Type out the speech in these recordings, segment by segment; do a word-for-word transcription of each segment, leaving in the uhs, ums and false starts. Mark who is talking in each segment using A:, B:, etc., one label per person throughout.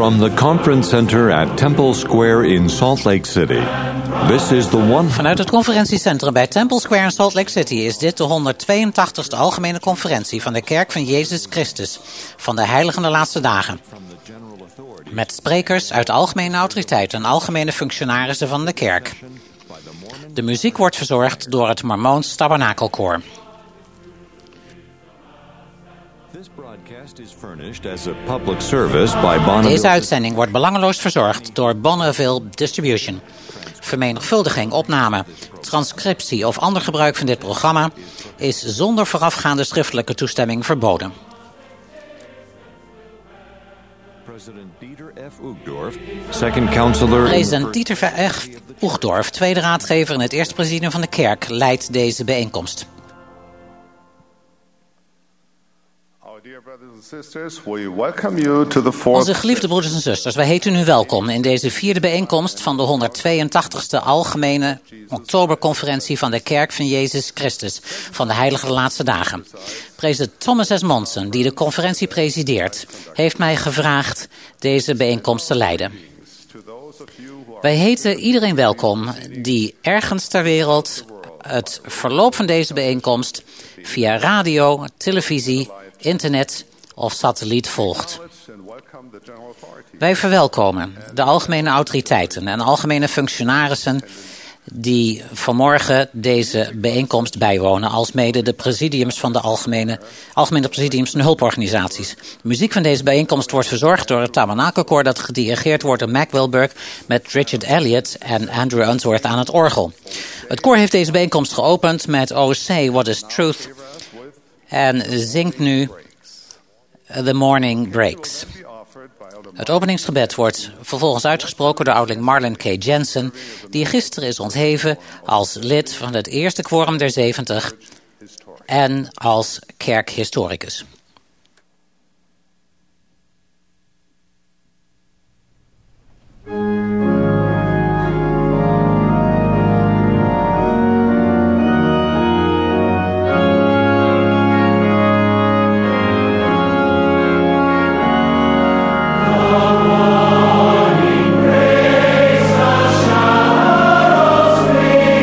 A: From the conference center at Temple Square in Salt Lake City, this is the one...
B: Vanuit het conferentiecentrum bij Temple Square in Salt Lake City is dit de honderdtweeëntachtigste algemene conferentie van de Kerk van Jezus Christus van de Heiligen der Laatste Dagen. Met sprekers uit de algemene autoriteit en algemene functionarissen van de kerk. De muziek wordt verzorgd door het Mormoons Tabernakelkoor. Deze uitzending wordt belangeloos verzorgd door Bonneville Distribution. Vermenigvuldiging, opname, transcriptie of ander gebruik van dit programma is zonder voorafgaande schriftelijke toestemming verboden. President Dieter F. Uchtdorf, second counselor... President Dieter F. Uchtdorf, tweede raadgever in het eerste presidium van de kerk, leidt deze bijeenkomst. Onze geliefde broeders en zusters, wij heten u welkom in deze vierde bijeenkomst van de honderdtweeëntachtigste algemene oktoberconferentie van de Kerk van Jezus Christus van de Heilige Laatste Dagen. President Thomas S. Monson, die de conferentie presideert, heeft mij gevraagd deze bijeenkomst te leiden. Wij heten iedereen welkom die ergens ter wereld het verloop van deze bijeenkomst via radio, televisie, internet of satelliet volgt. Wij verwelkomen de algemene autoriteiten en algemene functionarissen die vanmorgen deze bijeenkomst bijwonen, alsmede de presidiums van de algemene, algemene presidiums en hulporganisaties. De muziek van deze bijeenkomst wordt verzorgd door het Tabernakelkoor dat gedirigeerd wordt door Mac Wilberg met Richard Elliott en Andrew Unsworth aan het orgel. Het koor heeft deze bijeenkomst geopend met Oh Say What Is Truth en zingt nu The Morning Breaks. Het openingsgebed wordt vervolgens uitgesproken door ouderling Marlon K. Jensen, die gisteren is ontheven als lid van het eerste quorum der zeventig en als kerkhistoricus.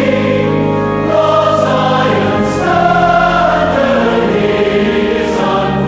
C: On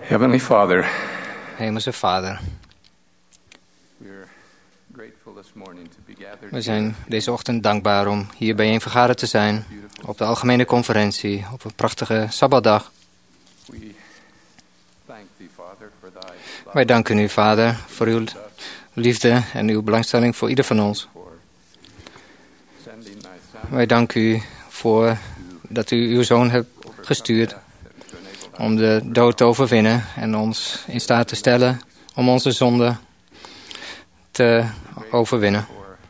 C: Heavenly Father,
D: Hemelse Vader, we zijn deze ochtend dankbaar om hier bijeen vergaderd te zijn op de algemene conferentie op een prachtige Sabbatdag. Wij danken u, Vader, voor uw liefde en uw belangstelling voor ieder van ons. Wij danken u voor dat u uw zoon hebt gestuurd om de dood te overwinnen en ons in staat te stellen om onze zonde te overwinnen.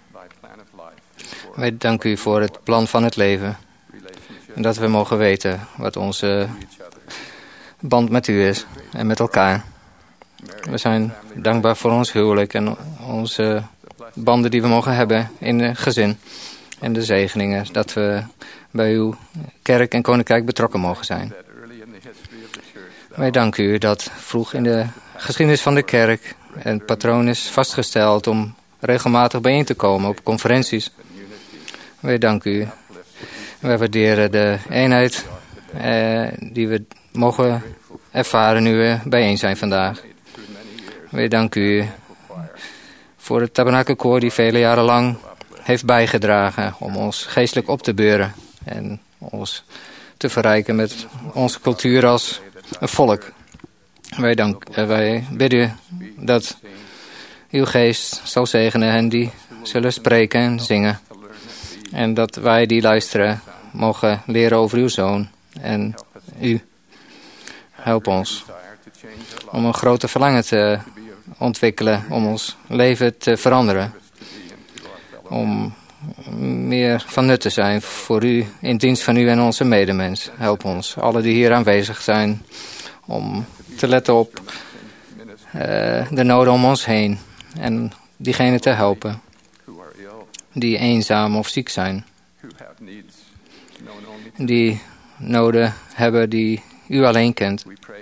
D: Wij danken u voor het plan van het leven en dat we mogen weten wat onze band met u is en met elkaar. We zijn dankbaar voor ons huwelijk en onze banden die we mogen hebben in het gezin en de zegeningen dat we bij uw kerk en koninkrijk betrokken mogen zijn. Wij danken u dat vroeg in de geschiedenis van de kerk een patroon is vastgesteld om regelmatig bijeen te komen op conferenties. Wij danken u. Wij waarderen de eenheid eh, die we mogen ervaren nu we bijeen zijn vandaag. Wij danken u voor het tabernakelkoor die vele jaren lang heeft bijgedragen om ons geestelijk op te beuren en ons te verrijken met onze cultuur als een volk. Wij, dank, wij bidden dat uw geest zal zegenen en die zullen spreken en zingen. En dat wij die luisteren mogen leren over uw zoon en u. Help ons om een grote verlangen te ontwikkelen, om ons leven te veranderen. Om meer van nut te zijn voor u, in dienst van u en onze medemens. Help ons, alle die hier aanwezig zijn, om te letten op uh, de noden om ons heen. En diegenen te helpen die eenzaam of ziek zijn. Die noden hebben die u alleen kent.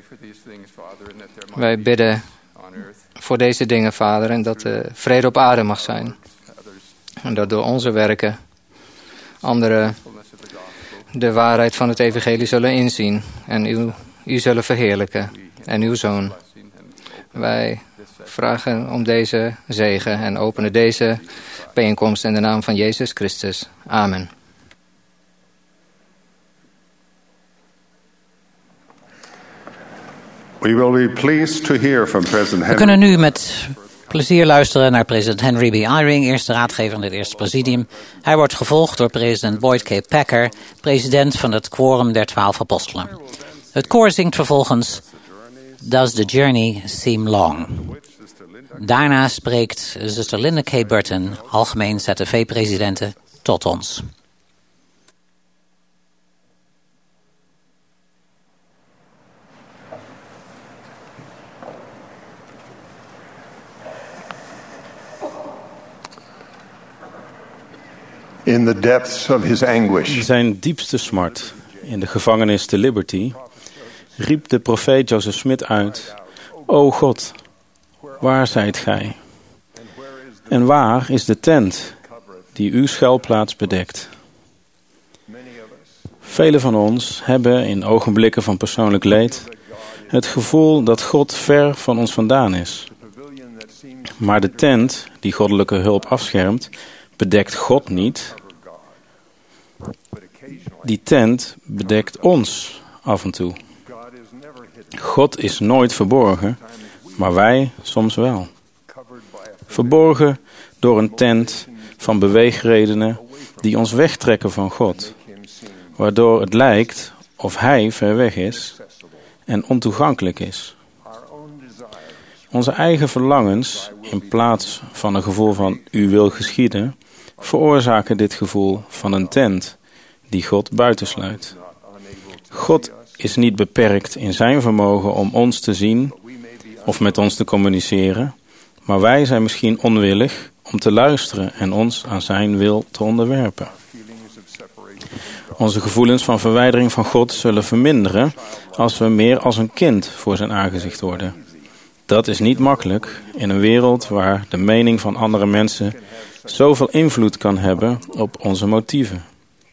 D: Wij bidden voor deze dingen, Vader, en dat de vrede op aarde mag zijn. En dat door onze werken anderen de waarheid van het evangelie zullen inzien en u, u zullen verheerlijken en uw zoon. Wij vragen om deze zegen en openen deze bijeenkomst in de naam van Jezus Christus. Amen.
E: We will be pleased to hear from President Henry.
B: We kunnen nu met plezier luisteren naar president Henry B. Eyring, eerste raadgever in het eerste presidium. Hij wordt gevolgd door president Boyd K. Packer, president van het Quorum der Twaalf Apostelen. Het koor zingt vervolgens Does the Journey Seem Long? Daarna spreekt zuster Linda K. Burton, algemeen Z T V-presidente, tot ons.
E: In the depths of his anguish.
F: In zijn diepste smart, in de gevangenis te Liberty, riep de profeet Joseph Smith uit: O God, waar zijt gij? En waar is de tent die uw schuilplaats bedekt? Velen van ons hebben in ogenblikken van persoonlijk leed het gevoel dat God ver van ons vandaan is. Maar de tent die goddelijke hulp afschermt, bedekt God niet. Die tent bedekt ons af en toe. God is nooit verborgen, maar wij soms wel. Verborgen door een tent van beweegredenen die ons wegtrekken van God, waardoor het lijkt of Hij ver weg is en ontoegankelijk is. Onze eigen verlangens, in plaats van een gevoel van uw wil geschieden, veroorzaken dit gevoel van een tent die God buitensluit. God is niet beperkt in zijn vermogen om ons te zien of met ons te communiceren, maar wij zijn misschien onwillig om te luisteren en ons aan zijn wil te onderwerpen. Onze gevoelens van verwijdering van God zullen verminderen als we meer als een kind voor zijn aangezicht worden. Dat is niet makkelijk in een wereld waar de mening van andere mensen zoveel invloed kan hebben op onze motieven.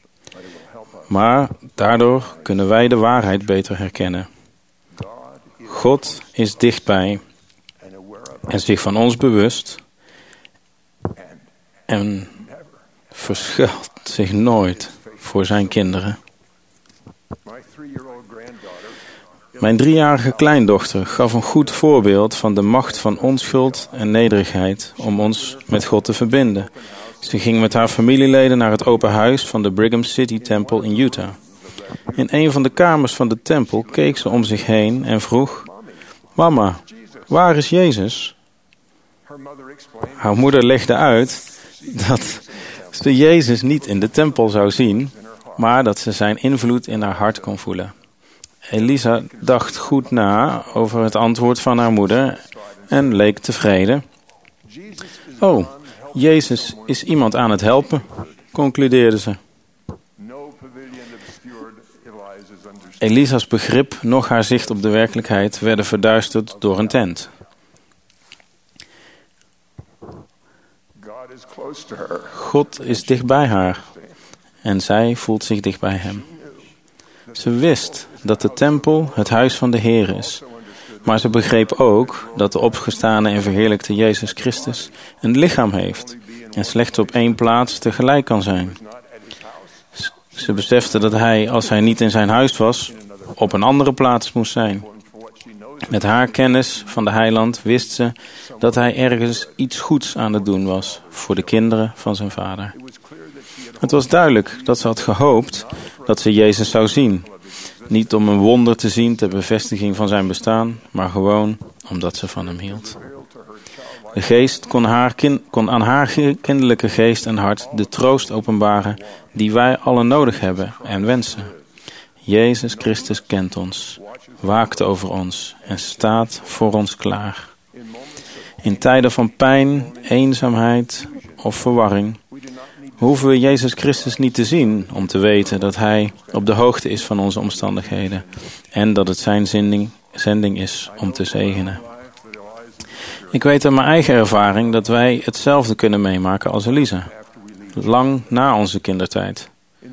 F: Maar daardoor kunnen wij de waarheid beter herkennen. God is dichtbij en zich van ons bewust en verschuilt zich nooit voor zijn kinderen. Mijn driejarige kleindochter gaf een goed voorbeeld van de macht van onschuld en nederigheid om ons met God te verbinden. Ze ging met haar familieleden naar het open huis van de Brigham City Temple in Utah. In een van de kamers van de tempel keek ze om zich heen en vroeg: Mama, waar is Jezus? Haar moeder legde uit dat ze Jezus niet in de tempel zou zien, maar dat ze zijn invloed in haar hart kon voelen. Elisa dacht goed na over het antwoord van haar moeder en leek tevreden. Oh, Jezus is iemand aan het helpen, concludeerde ze. Elisa's begrip, noch haar zicht op de werkelijkheid werden verduisterd door een tent. God is dicht bij haar en zij voelt zich dicht bij hem. Ze wist dat de tempel het huis van de Heer is, maar ze begreep ook dat de opgestane en verheerlijkte Jezus Christus een lichaam heeft en slechts op één plaats tegelijk kan zijn. Ze besefte dat hij, als hij niet in zijn huis was, op een andere plaats moest zijn. Met haar kennis van de heiland wist ze dat hij ergens iets goeds aan het doen was voor de kinderen van zijn vader. Het was duidelijk dat ze had gehoopt dat ze Jezus zou zien. Niet om een wonder te zien ter bevestiging van zijn bestaan, maar gewoon omdat ze van hem hield. De geest kon, haar kind, kon aan haar kinderlijke geest en hart de troost openbaren die wij allen nodig hebben en wensen. Jezus Christus kent ons, waakt over ons en staat voor ons klaar. In tijden van pijn, eenzaamheid of verwarring hoeven we Jezus Christus niet te zien om te weten dat Hij op de hoogte is van onze omstandigheden en dat het zijn zending, zending is om te zegenen. Ik weet uit mijn eigen ervaring dat wij hetzelfde kunnen meemaken als Elisa, lang na onze kindertijd.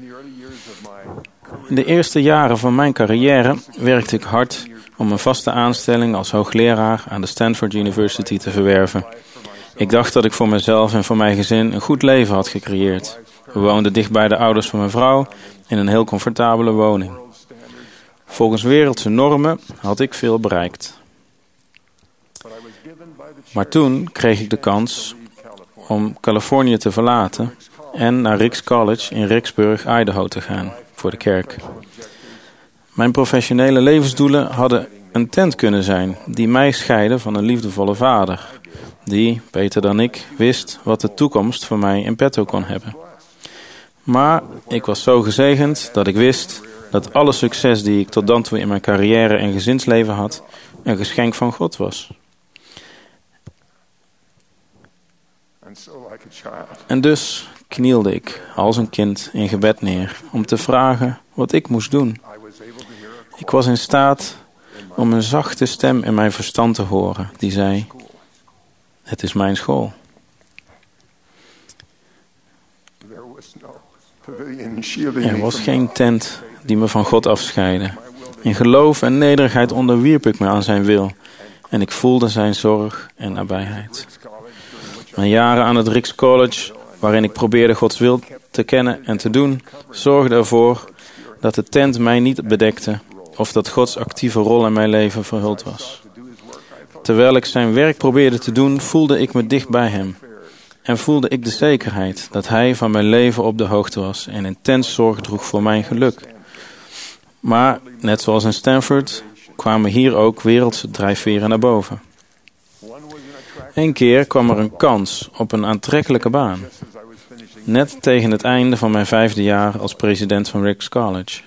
F: In de eerste jaren van mijn carrière werkte ik hard om een vaste aanstelling als hoogleraar aan de Stanford University te verwerven. Ik dacht dat ik voor mezelf en voor mijn gezin een goed leven had gecreëerd. We woonden dicht bij de ouders van mijn vrouw in een heel comfortabele woning. Volgens wereldse normen had ik veel bereikt. Maar toen kreeg ik de kans om Californië te verlaten en naar Ricks College in Rexburg, Idaho te gaan voor de kerk. Mijn professionele levensdoelen hadden een tent kunnen zijn die mij scheidde van een liefdevolle vader, die, beter dan ik, wist wat de toekomst voor mij in petto kon hebben. Maar ik was zo gezegend dat ik wist dat alle succes die ik tot dan toe in mijn carrière en gezinsleven had, een geschenk van God was. En dus knielde ik als een kind in gebed neer om te vragen wat ik moest doen. Ik was in staat om een zachte stem in mijn verstand te horen die zei: het is mijn school. Er was geen tent die me van God afscheidde. In geloof en nederigheid onderwierp ik me aan zijn wil en ik voelde zijn zorg en nabijheid. Mijn jaren aan het Ricks College, waarin ik probeerde Gods wil te kennen en te doen, zorgden ervoor dat de tent mij niet bedekte of dat Gods actieve rol in mijn leven verhuld was. Terwijl ik zijn werk probeerde te doen, voelde ik me dicht bij hem. En voelde ik de zekerheid dat hij van mijn leven op de hoogte was en intens zorg droeg voor mijn geluk. Maar, net zoals in Stanford, kwamen hier ook wereldse drijfveren naar boven. Eén keer kwam er een kans op een aantrekkelijke baan. Net tegen het einde van mijn vijfde jaar als president van Ricks College.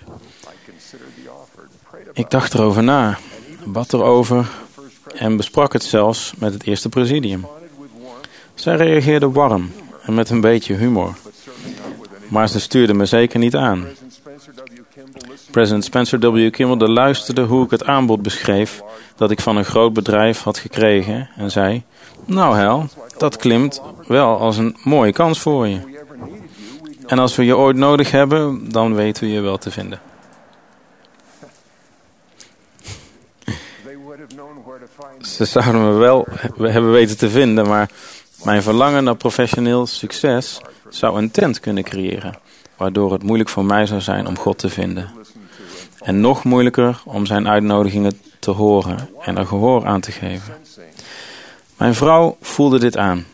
F: Ik dacht erover na, bad erover en besprak het zelfs met het eerste presidium. Zij reageerde warm en met een beetje humor. Maar ze stuurde me zeker niet aan. President Spencer W. Kimball luisterde hoe ik het aanbod beschreef dat ik van een groot bedrijf had gekregen en zei: nou Hal, dat klimt wel als een mooie kans voor je. En als we je ooit nodig hebben, dan weten we je wel te vinden. ze zouden me wel hebben weten te vinden, maar mijn verlangen naar professioneel succes zou een tent kunnen creëren, waardoor het moeilijk voor mij zou zijn om God te vinden. En nog moeilijker om zijn uitnodigingen te horen en er gehoor aan te geven. Mijn vrouw voelde dit aan.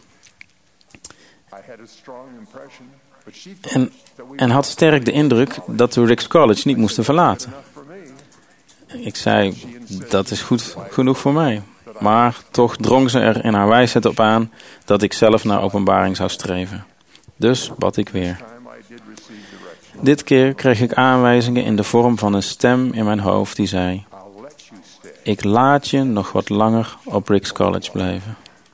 F: En, en had sterk de indruk dat we Ricks College niet moesten verlaten. Ik zei, dat is goed genoeg voor mij. Maar toch drong ze er in haar wijsheid op aan dat ik zelf naar openbaring zou streven. Dus bad ik weer. Dit keer kreeg ik aanwijzingen in de vorm van een stem in mijn hoofd die zei: ik laat je nog wat langer op Ricks College blijven.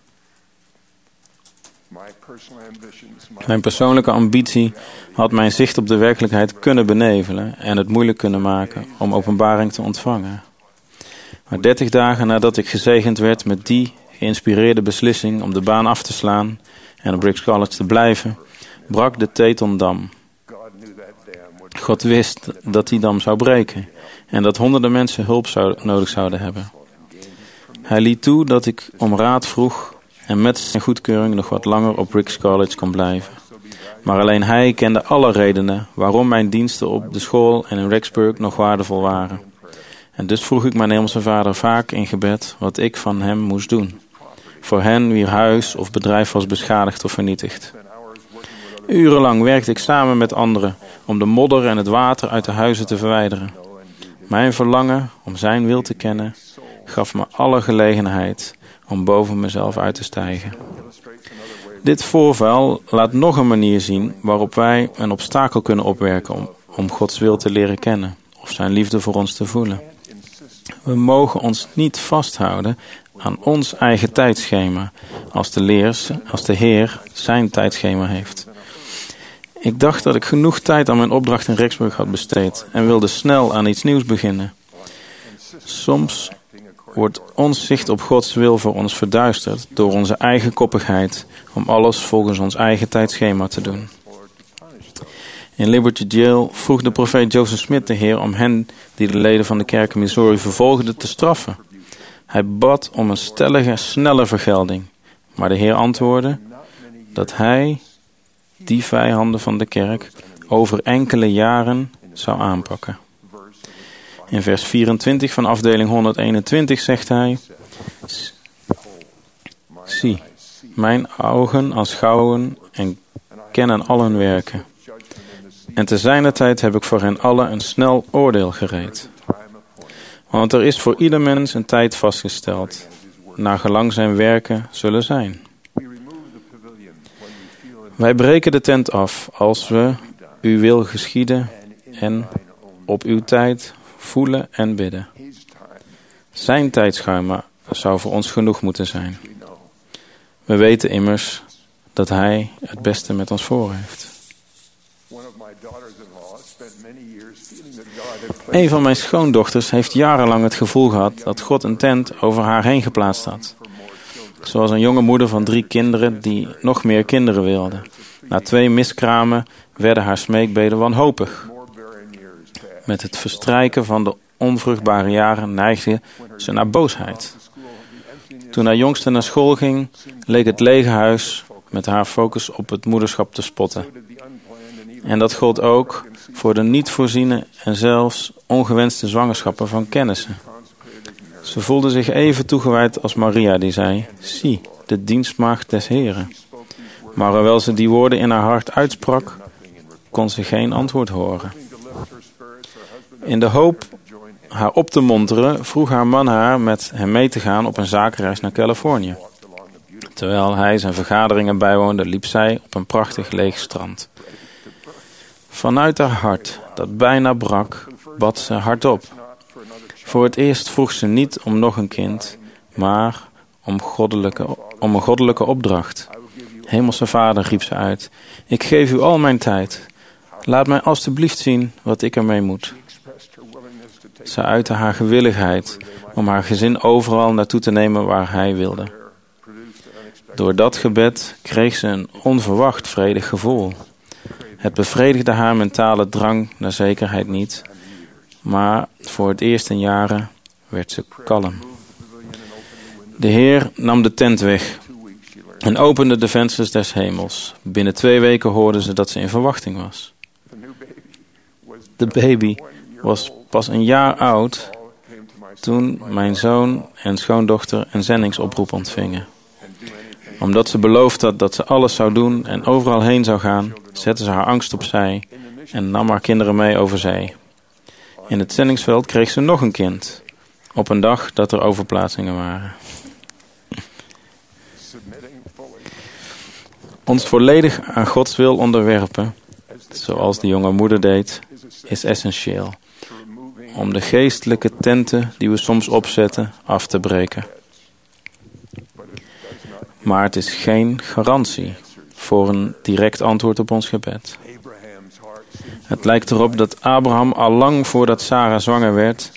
F: Mijn persoonlijke ambitie had mijn zicht op de werkelijkheid kunnen benevelen en het moeilijk kunnen maken om openbaring te ontvangen. Maar dertig dagen nadat ik gezegend werd met die geïnspireerde beslissing om de baan af te slaan en op Ricks College te blijven, brak de Tetondam. God wist dat die dam zou breken en dat honderden mensen hulp zou, nodig zouden hebben. Hij liet toe dat ik om raad vroeg en met zijn goedkeuring nog wat langer op Ricks College kon blijven. Maar alleen hij kende alle redenen waarom mijn diensten op de school en in Rexburg nog waardevol waren. En dus vroeg ik mijn hemelse vader vaak in gebed wat ik van hem moest doen. Voor hen wier huis of bedrijf was beschadigd of vernietigd. Urenlang werkte ik samen met anderen om de modder en het water uit de huizen te verwijderen. Mijn verlangen om zijn wil te kennen gaf me alle gelegenheid om boven mezelf uit te stijgen. Dit voorval laat nog een manier zien waarop wij een obstakel kunnen opwerken om, om Gods wil te leren kennen of zijn liefde voor ons te voelen. We mogen ons niet vasthouden aan ons eigen tijdschema als de, leers, als de Heer zijn tijdschema heeft. Ik dacht dat ik genoeg tijd aan mijn opdracht in Rexburg had besteed en wilde snel aan iets nieuws beginnen. Soms wordt ons zicht op Gods wil voor ons verduisterd door onze eigen koppigheid om alles volgens ons eigen tijdschema te doen. In Liberty Jail vroeg de profeet Joseph Smith de Heer om hen die de leden van de kerk in Missouri vervolgden te straffen. Hij bad om een stellige, snelle vergelding, maar de Heer antwoordde dat hij die vijanden van de kerk over enkele jaren zou aanpakken. In vers vierentwintig van afdeling honderdeenentwintig zegt hij: zie, mijn ogen aanschouwen en kennen al hun werken. En te zijner tijd heb ik voor hen allen een snel oordeel gereed. Want er is voor ieder mens een tijd vastgesteld, naar gelang zijn werken zullen zijn. Wij breken de tent af als we uw wil geschieden en op uw tijd voelen en bidden. Zijn tijdschema zou voor ons genoeg moeten zijn. We weten immers dat hij het beste met ons voor heeft. Een van mijn schoondochters heeft jarenlang het gevoel gehad dat God een tent over haar heen geplaatst had. Zoals een jonge moeder van drie kinderen die nog meer kinderen wilde. Na twee miskramen werden haar smeekbeden wanhopig. Met het verstrijken van de onvruchtbare jaren neigde ze naar boosheid. Toen haar jongste naar school ging, leek het lege huis met haar focus op het moederschap te spotten. En dat gold ook voor de niet voorziene en zelfs ongewenste zwangerschappen van kennissen. Ze voelde zich even toegewijd als Maria die zei: zie, de dienstmaagd des Heren. Maar hoewel ze die woorden in haar hart uitsprak, kon ze geen antwoord horen. In de hoop haar op te monteren, vroeg haar man haar met hem mee te gaan op een zakenreis naar Californië. Terwijl hij zijn vergaderingen bijwoonde, liep zij op een prachtig leeg strand. Vanuit haar hart, dat bijna brak, bad ze hardop. Voor het eerst vroeg ze niet om nog een kind, maar om, goddelijke, om een goddelijke opdracht. Hemelse Vader, riep ze uit, ik geef u al mijn tijd. Laat mij alstublieft zien wat ik ermee moet. Ze uitte haar gewilligheid om haar gezin overal naartoe te nemen waar hij wilde. Door dat gebed kreeg ze een onverwacht vredig gevoel. Het bevredigde haar mentale drang naar zekerheid niet, maar voor het eerst in jaren werd ze kalm. De Heer nam de tent weg en opende de vensters des hemels. Binnen twee weken hoorden ze dat ze in verwachting was. De baby was pas een jaar oud toen mijn zoon en schoondochter een zendingsoproep ontvingen. Omdat ze beloofd had dat ze alles zou doen en overal heen zou gaan, zette ze haar angst opzij en nam haar kinderen mee over zee. In het zendingsveld kreeg ze nog een kind, op een dag dat er overplaatsingen waren. Ons volledig aan Gods wil onderwerpen, zoals de jonge moeder deed, is essentieel. Om de geestelijke tenten die we soms opzetten af te breken. Maar het is geen garantie voor een direct antwoord op ons gebed. Het lijkt erop dat Abraham al lang voordat Sarah zwanger werd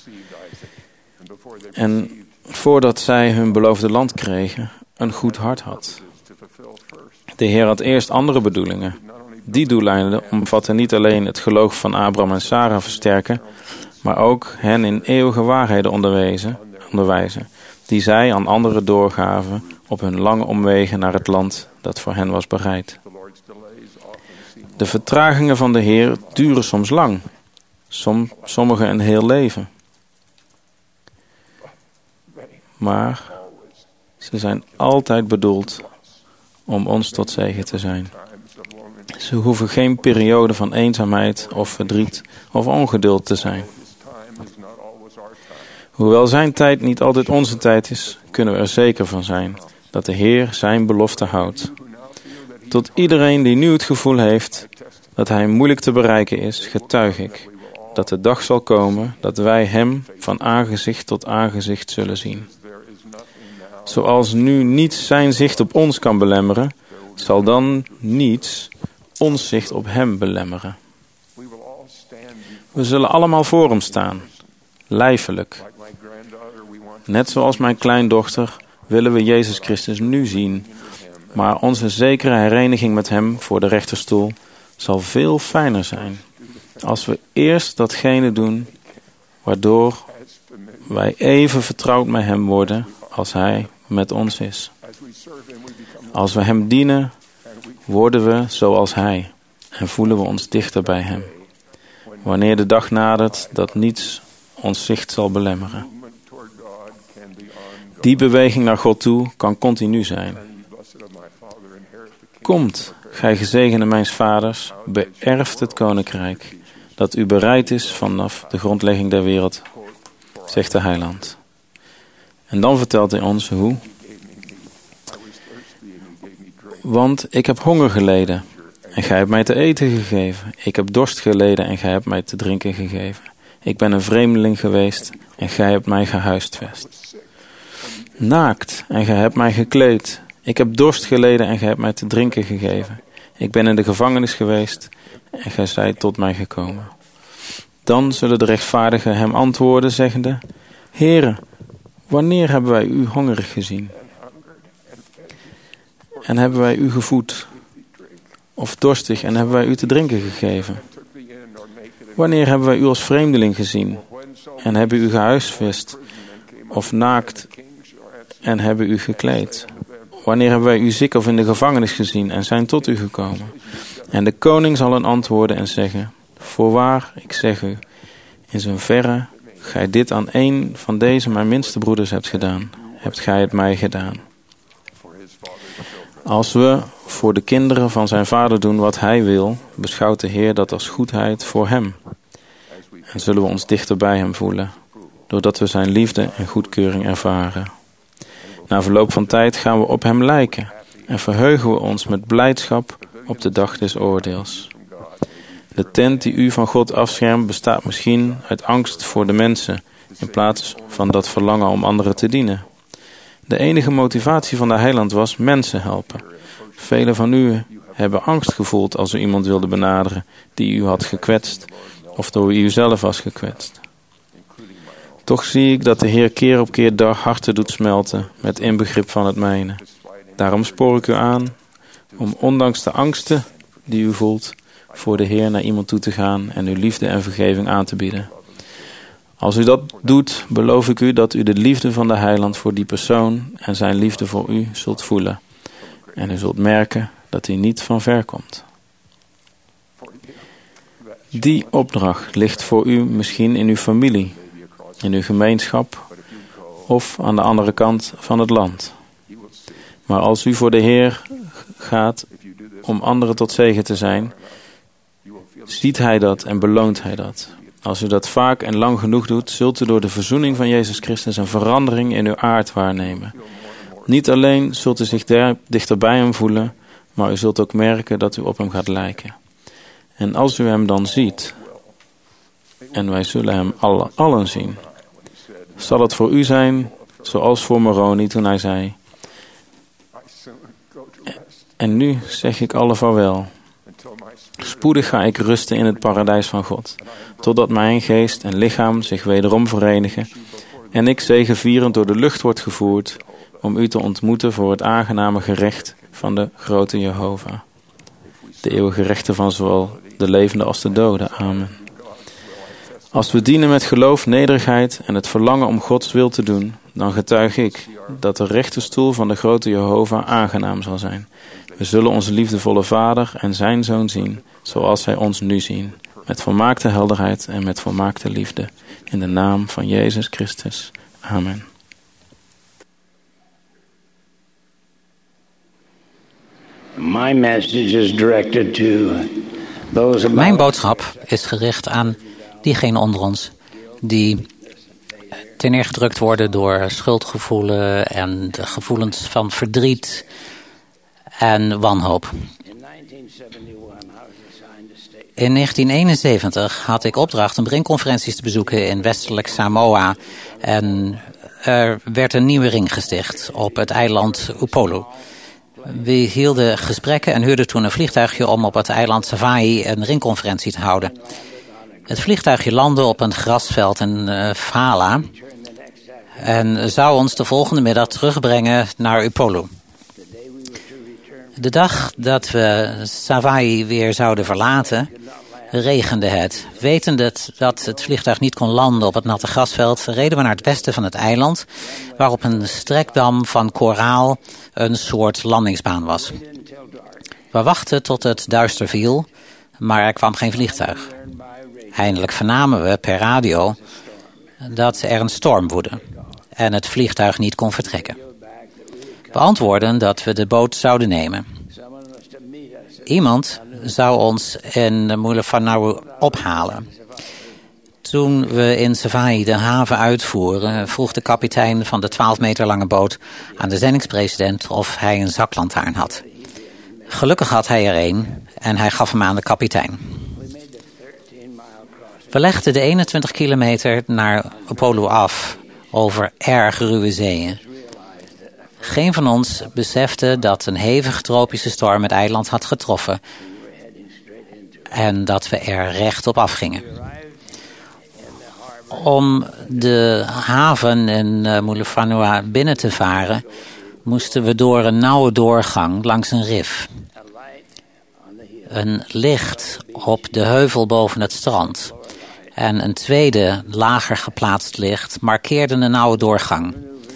F: en voordat zij hun beloofde land kregen, een goed hart had. De Heer had eerst andere bedoelingen. Die doeleinden omvatten niet alleen het geloof van Abraham en Sarah versterken, maar ook hen in eeuwige waarheden onderwijzen, onderwijzen, die zij aan anderen doorgaven op hun lange omwegen naar het land dat voor hen was bereid. De vertragingen van de Heer duren soms lang, som, sommige een heel leven. Maar ze zijn altijd bedoeld om ons tot zegen te zijn. Ze hoeven geen periode van eenzaamheid of verdriet of ongeduld te zijn. Hoewel zijn tijd niet altijd onze tijd is, kunnen we er zeker van zijn dat de Heer zijn belofte houdt. Tot iedereen die nu het gevoel heeft dat hij moeilijk te bereiken is, getuig ik dat de dag zal komen dat wij hem van aangezicht tot aangezicht zullen zien. Zoals nu niets zijn zicht op ons kan belemmeren, zal dan niets ons zicht op hem belemmeren. We zullen allemaal voor hem staan, lijfelijk. Net zoals mijn kleindochter willen we Jezus Christus nu zien, maar onze zekere hereniging met hem voor de rechterstoel zal veel fijner zijn als we eerst datgene doen waardoor wij even vertrouwd met hem worden als hij met ons is. Als we hem dienen, worden we zoals hij en voelen we ons dichter bij hem. Wanneer de dag nadert dat niets ons zicht zal belemmeren. Die beweging naar God toe kan continu zijn. Komt, gij gezegende mijns vaders, beërft het koninkrijk, dat u bereid is vanaf de grondlegging der wereld, zegt de Heiland. En dan vertelt hij ons hoe. Want ik heb honger geleden en gij hebt mij te eten gegeven. Ik heb dorst geleden en gij hebt mij te drinken gegeven. Ik ben een vreemdeling geweest en gij hebt mij gehuisvest. Naakt en gij hebt mij gekleed. Ik heb dorst geleden en gij hebt mij te drinken gegeven. Ik ben in de gevangenis geweest en gij zijt tot mij gekomen. Dan zullen de rechtvaardigen hem antwoorden, zeggende: Heere, wanneer hebben wij u hongerig gezien? En hebben wij u gevoed? Of dorstig en hebben wij u te drinken gegeven? Wanneer hebben wij u als vreemdeling gezien en hebben u gehuisvest? Of naakt en hebben u gekleed? Wanneer hebben wij u ziek of in de gevangenis gezien en zijn tot u gekomen? En de koning zal hen antwoorden en zeggen: Voorwaar, ik zeg u, in zoverre gij dit aan een van deze mijn minste broeders hebt gedaan, hebt gij het mij gedaan. Als we voor de kinderen van zijn vader doen wat hij wil, beschouwt de Heer dat als goedheid voor hem. En zullen we ons dichter bij hem voelen, doordat we zijn liefde en goedkeuring ervaren. Na verloop van tijd gaan we op hem lijken en verheugen we ons met blijdschap op de dag des oordeels. De tent die u van God afschermt bestaat misschien uit angst voor de mensen, in plaats van dat verlangen om anderen te dienen. De enige motivatie van de Heiland was mensen helpen. Velen van u hebben angst gevoeld als u iemand wilde benaderen die u had gekwetst of door wie u zelf was gekwetst. Toch zie ik dat de Heer keer op keer dag harten doet smelten met inbegrip van het mijne. Daarom spoor ik u aan om ondanks de angsten die u voelt voor de Heer naar iemand toe te gaan en uw liefde en vergeving aan te bieden. Als u dat doet, beloof ik u dat u de liefde van de heiland voor die persoon en zijn liefde voor u zult voelen. En u zult merken dat hij niet van ver komt. Die opdracht ligt voor u misschien in uw familie, in uw gemeenschap of aan de andere kant van het land. Maar als u voor de Heer gaat om anderen tot zegen te zijn, ziet hij dat en beloont hij dat. Als u dat vaak en lang genoeg doet, zult u door de verzoening van Jezus Christus een verandering in uw aard waarnemen. Niet alleen zult u zich der, dichter bij hem voelen, maar u zult ook merken dat u op hem gaat lijken. En als u hem dan ziet, en wij zullen hem alle, allen zien, zal het voor u zijn zoals voor Moroni toen hij zei: en nu zeg ik alle vaarwel. Spoedig ga ik rusten in het paradijs van God, totdat mijn geest en lichaam zich wederom verenigen en ik zegevierend door de lucht word gevoerd om u te ontmoeten voor het aangename gerecht van de grote Jehovah, de eeuwige rechter van zowel de levenden als de doden. Amen. Als we dienen met geloof, nederigheid en het verlangen om Gods wil te doen, dan getuig ik dat de rechterstoel van de grote Jehovah aangenaam zal zijn. We zullen onze liefdevolle Vader en zijn Zoon zien, zoals zij ons nu zien, met volmaakte helderheid en met volmaakte liefde. In de naam van Jezus Christus. Amen.
C: My message is directed to those.
B: Mijn boodschap is gericht aan diegenen onder ons die ten neergedrukt worden door schuldgevoelens en de gevoelens van verdriet en wanhoop. In negentien eenenzeventig had ik opdracht om ringconferenties te bezoeken in westelijk Samoa. En er werd een nieuwe ring gesticht op het eiland Upolu. We hielden gesprekken en huurden toen een vliegtuigje om op het eiland Savaii een ringconferentie te houden. Het vliegtuigje landde op een grasveld in uh, Fala en zou ons de volgende middag terugbrengen naar Upolu. De dag dat we Savaii weer zouden verlaten, regende het. Wetende dat het vliegtuig niet kon landen op het natte grasveld, reden we naar het westen van het eiland, waar op een strekdam van koraal een soort landingsbaan was. We wachten tot het duister viel, maar er kwam geen vliegtuig. Eindelijk vernamen we per radio dat er een storm woedde en het vliegtuig niet kon vertrekken. We antwoordden dat we de boot zouden nemen. Iemand zou ons in Mulefanaru ophalen. Toen we in Savaii de haven uitvoeren, vroeg de kapitein van de twaalf meter lange boot aan de zendingspresident of hij een zaklantaarn had. Gelukkig had hij er een en hij gaf hem aan de kapitein. We legden de eenentwintig kilometer naar Upolu af over erg ruwe zeeën. Geen van ons besefte dat een hevige tropische storm het eiland had getroffen en dat we er recht op afgingen. Om de haven in uh, Mulefanaru binnen te varen, moesten we door een nauwe doorgang langs een rif. Een licht op de heuvel boven het strand en een tweede, lager geplaatst licht markeerden een nauwe doorgang.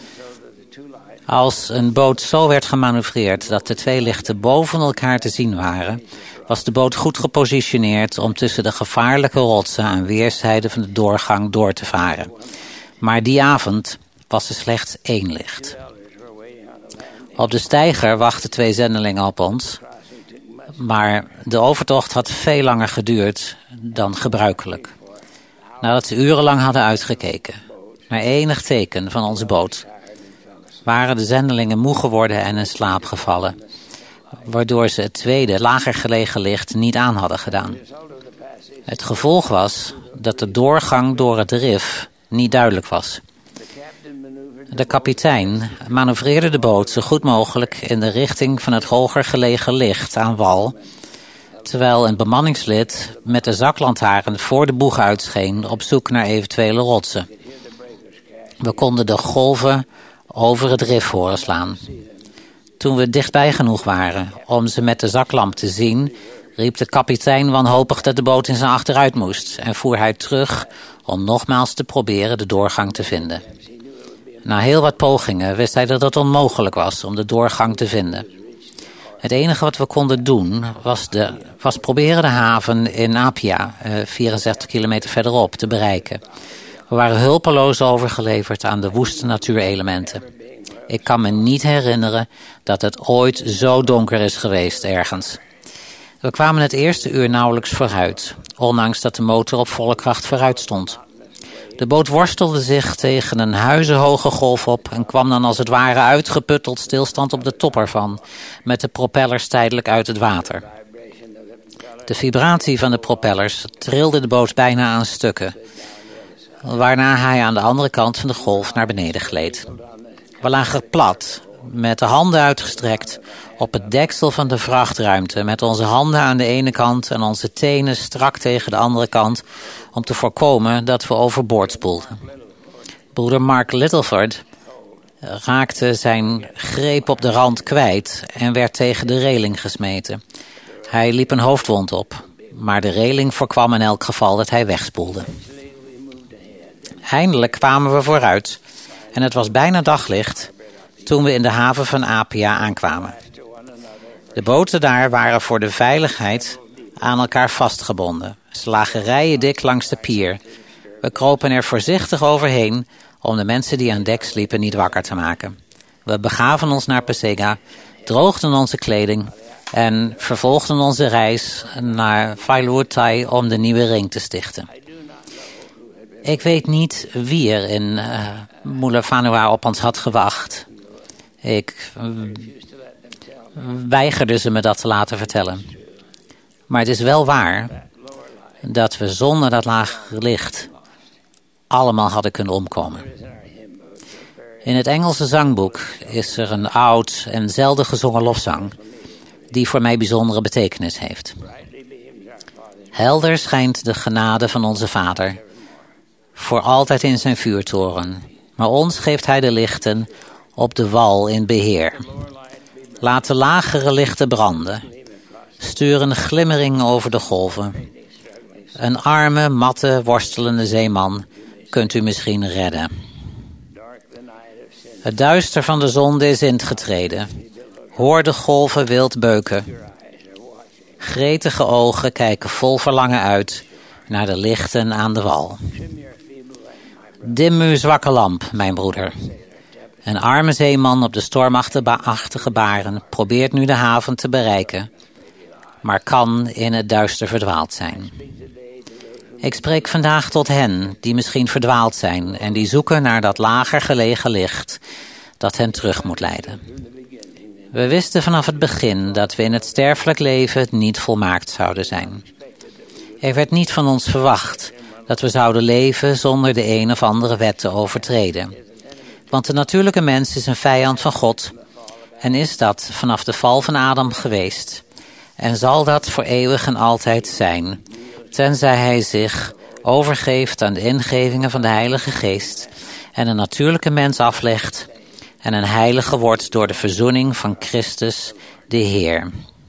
B: Als een boot zo werd gemanoeuvreerd dat de twee lichten boven elkaar te zien waren, was de boot goed gepositioneerd om tussen de gevaarlijke rotsen aan weerszijden van de doorgang door te varen. Maar die avond was er slechts één licht. Op de steiger wachten twee zendelingen op ons, maar de overtocht had veel langer geduurd dan gebruikelijk. Nadat ze urenlang hadden uitgekeken naar enig teken van onze boot, waren de zendelingen moe geworden en in slaap gevallen, waardoor ze het tweede, lager gelegen licht niet aan hadden gedaan. Het gevolg was dat de doorgang door het rif niet duidelijk was. De kapitein manoeuvreerde de boot zo goed mogelijk in de richting van het hoger gelegen licht aan wal, terwijl een bemanningslid met de zaklantaarn voor de boeg uitscheen op zoek naar eventuele rotsen. We konden de golven over het rif horen slaan. Toen we dichtbij genoeg waren om ze met de zaklamp te zien, riep de kapitein wanhopig dat de boot in zijn achteruit moest en voer hij terug om nogmaals te proberen de doorgang te vinden. Na heel wat pogingen wist hij dat het onmogelijk was om de doorgang te vinden. Het enige wat we konden doen was, de, was proberen de haven in Apia, eh, vierenzestig kilometer verderop, te bereiken. We waren hulpeloos overgeleverd aan de woeste natuurelementen. Ik kan me niet herinneren dat het ooit zo donker is geweest ergens. We kwamen het eerste uur nauwelijks vooruit, ondanks dat de motor op volle kracht vooruit stond. De boot worstelde zich tegen een huizenhoge golf op en kwam dan als het ware uitgeput tot stilstand op de top ervan, met de propellers tijdelijk uit het water. De vibratie van de propellers trilde de boot bijna aan stukken, waarna hij aan de andere kant van de golf naar beneden gleed. We lagen plat, met de handen uitgestrekt, op het deksel van de vrachtruimte, met onze handen aan de ene kant en onze tenen strak tegen de andere kant, om te voorkomen dat we overboord spoelden. Broeder Mark Littleford raakte zijn greep op de rand kwijt en werd tegen de reling gesmeten. Hij liep een hoofdwond op, maar de reling voorkwam in elk geval dat hij wegspoelde. Eindelijk kwamen we vooruit en het was bijna daglicht toen we in de haven van Apia aankwamen. De boten daar waren voor de veiligheid aan elkaar vastgebonden. Ze lagen rijen dik langs de pier. We kropen er voorzichtig overheen om de mensen die aan dek sliepen niet wakker te maken. We begaven ons naar Pesega, droogden onze kleding en vervolgden onze reis naar Failurtai om de nieuwe ring te stichten. Ik weet niet wie er in uh, Mullafanua op ons had gewacht. Ik uh, weigerde ze me dat te laten vertellen. Maar het is wel waar dat we zonder dat lagere licht allemaal hadden kunnen omkomen. In het Engelse zangboek is er een oud en zelden gezongen lofzang die voor mij bijzondere betekenis heeft. Helder schijnt de genade van onze Vader, voor altijd in zijn vuurtoren, maar ons geeft hij de lichten op de wal in beheer. Laat de lagere lichten branden, stuur een glimmering over de golven. Een arme, matte, worstelende zeeman kunt u misschien redden. Het duister van de zonde is ingetreden. Hoor de golven wild beuken. Gretige ogen kijken vol verlangen uit naar de lichten aan de wal. Dim uw zwakke lamp, mijn broeder. Een arme zeeman op de stormachtige baren probeert nu de haven te bereiken, maar kan in het duister verdwaald zijn. Ik spreek vandaag tot hen die misschien verdwaald zijn en die zoeken naar dat lager gelegen licht dat hen terug moet leiden. We wisten vanaf het begin dat we in het sterfelijk leven niet volmaakt zouden zijn. Er werd niet van ons verwacht dat we zouden leven zonder de een of andere wet te overtreden. Want de natuurlijke mens is een vijand van God en is dat vanaf de val van Adam geweest en zal dat voor eeuwig en altijd zijn, tenzij hij zich overgeeft aan de ingevingen van de Heilige Geest en een natuurlijke mens aflegt en een heilige wordt door de verzoening van Christus de Heer.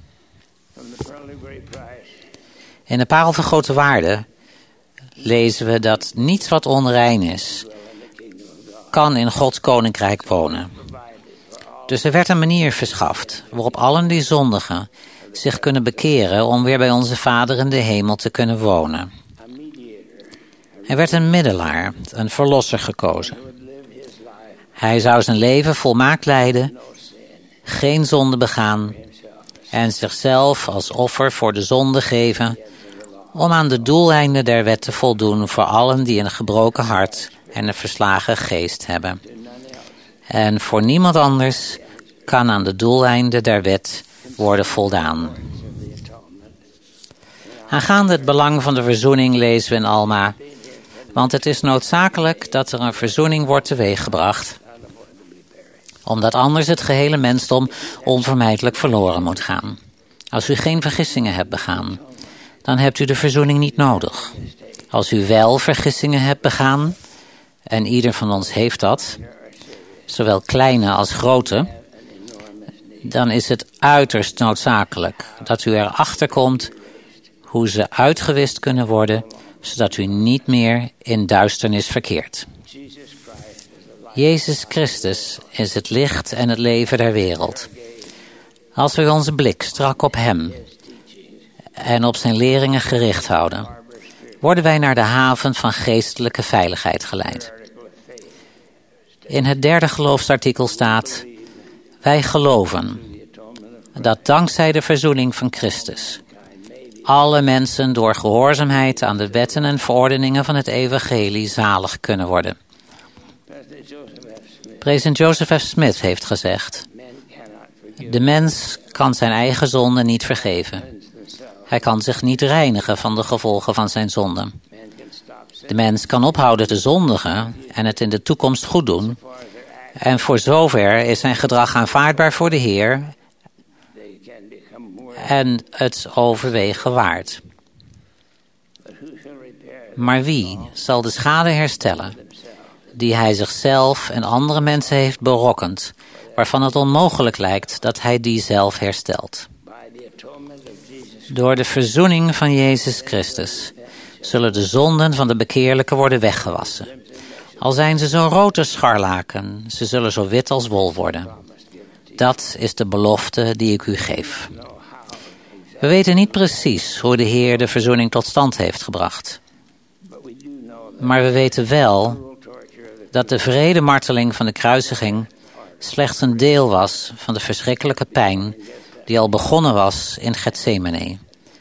B: In de Parel van Grote Waarde lezen we dat niets wat onrein is kan in Gods koninkrijk wonen. Dus er werd een manier verschaft waarop allen die zondigen zich kunnen bekeren om weer bij onze Vader in de hemel te kunnen wonen. Er werd een middelaar, een verlosser gekozen. Hij zou zijn leven volmaakt leiden, geen zonde begaan en zichzelf als offer voor de zonde geven om aan de doeleinden der wet te voldoen voor allen die een gebroken hart en een verslagen geest hebben. En voor niemand anders kan aan de doeleinden der wet worden voldaan. Aangaande het belang van de verzoening lezen we in Alma, want het is noodzakelijk dat er een verzoening wordt teweeggebracht, omdat anders het gehele mensdom onvermijdelijk verloren moet gaan. Als u geen vergissingen hebt begaan, dan hebt u de verzoening niet nodig. Als u wel vergissingen hebt begaan, en ieder van ons heeft dat, zowel kleine als grote, dan is het uiterst noodzakelijk dat u erachter komt hoe ze uitgewist kunnen worden, zodat u niet meer in duisternis verkeert. Jezus Christus is het licht en het leven der wereld. Als we onze blik strak op Hem en op zijn leringen gericht houden, worden wij naar de haven van geestelijke veiligheid geleid. In het derde geloofsartikel staat: wij geloven dat dankzij de verzoening van Christus alle mensen door gehoorzaamheid aan de wetten en verordeningen van het evangelie zalig kunnen worden. President Joseph F. Smith heeft gezegd: de mens kan zijn eigen zonde niet vergeven. Hij kan zich niet reinigen van de gevolgen van zijn zonde. De mens kan ophouden te zondigen en het in de toekomst goed doen. En voor zover is zijn gedrag aanvaardbaar voor de Heer en het overwegen waard. Maar wie zal de schade herstellen die hij zichzelf en andere mensen heeft berokkend, waarvan het onmogelijk lijkt dat hij die zelf herstelt? Door de verzoening van Jezus Christus zullen de zonden van de bekeerlijken worden weggewassen. Al zijn ze zo rood als scharlaken, ze zullen zo wit als wol worden. Dat is de belofte die ik u geef. We weten niet precies hoe de Heer de verzoening tot stand heeft gebracht. Maar we weten wel dat de wrede marteling van de kruisiging slechts een deel was van de verschrikkelijke pijn die al begonnen was in Getsemane,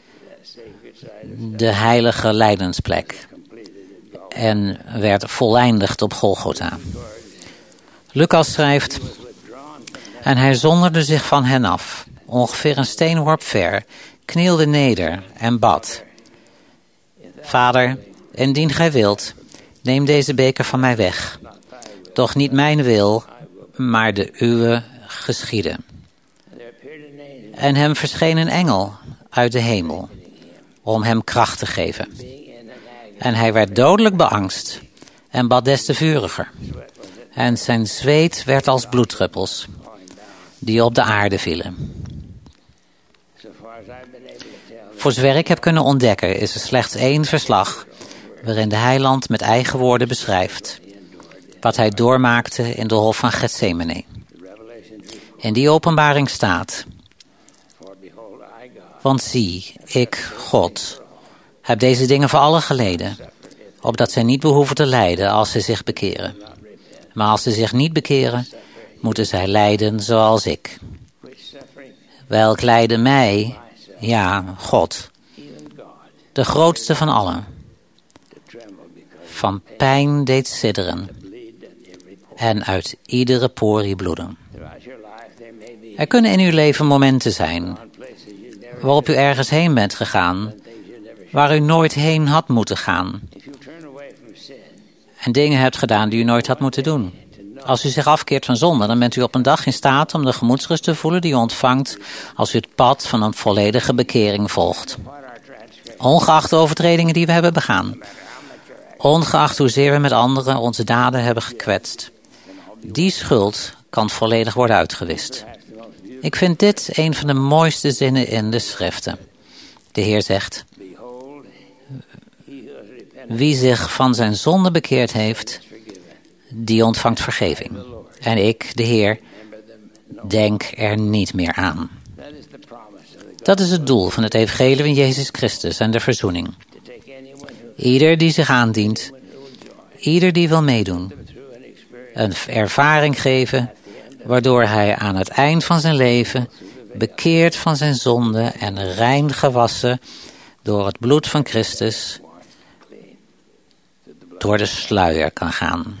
B: de heilige lijdensplek, en werd voleindigd op Golgotha. Lucas schrijft: en hij zonderde zich van hen af, ongeveer een steenworp ver, knielde neder en bad: Vader, indien gij wilt, neem deze beker van mij weg. Doch niet mijn wil, maar de uwe geschiede. En hem verscheen een engel uit de hemel, om hem kracht te geven. En hij werd dodelijk beangst en bad des te vuriger. En zijn zweet werd als bloeddruppels, die op de aarde vielen. Voor zover ik heb kunnen ontdekken, is er slechts één verslag waarin de heiland met eigen woorden beschrijft wat hij doormaakte in de hof van Getsemane. In die openbaring staat: want zie, ik, God, heb deze dingen voor allen geleden, opdat zij niet behoeven te lijden als ze zich bekeren. Maar als ze zich niet bekeren, moeten zij lijden zoals ik. Welk lijden mij, ja, God, de grootste van allen, van pijn deed sidderen en uit iedere porie bloeden. Er kunnen in uw leven momenten zijn waarop u ergens heen bent gegaan waar u nooit heen had moeten gaan. En dingen hebt gedaan die u nooit had moeten doen. Als u zich afkeert van zonde, dan bent u op een dag in staat om de gemoedsrust te voelen die u ontvangt als u het pad van een volledige bekering volgt. Ongeacht de overtredingen die we hebben begaan. Ongeacht hoezeer we met anderen onze daden hebben gekwetst. Die schuld kan volledig worden uitgewist. Ik vind dit een van de mooiste zinnen in de schriften. De Heer zegt: wie zich van zijn zonde bekeerd heeft, die ontvangt vergeving. En ik, de Heer, denk er niet meer aan. Dat is het doel van het evangelie van Jezus Christus en de verzoening. Ieder die zich aandient, ieder die wil meedoen, een ervaring geven waardoor hij aan het eind van zijn leven bekeerd van zijn zonde en rein gewassen door het bloed van Christus door de sluier kan gaan.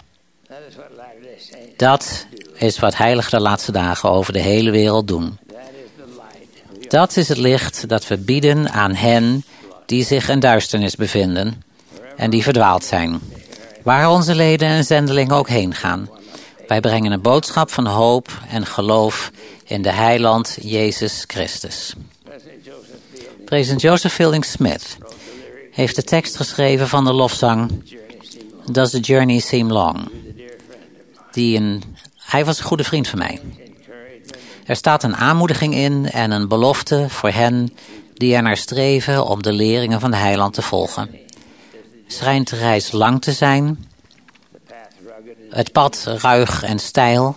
B: Dat is wat heiligen de laatste dagen over de hele wereld doen. Dat is het licht dat we bieden aan hen die zich in duisternis bevinden en die verdwaald zijn. Waar onze leden en zendelingen ook heen gaan. Wij brengen een boodschap van hoop en geloof in de heiland Jezus Christus. President Joseph Fielding Smith heeft de tekst geschreven van de lofzang Does the Journey Seem Long? Die een, hij was een goede vriend van mij. Er staat een aanmoediging in en een belofte voor hen die er naar streven om de leringen van de heiland te volgen. Schijnt de reis lang te zijn, het pad ruig en steil.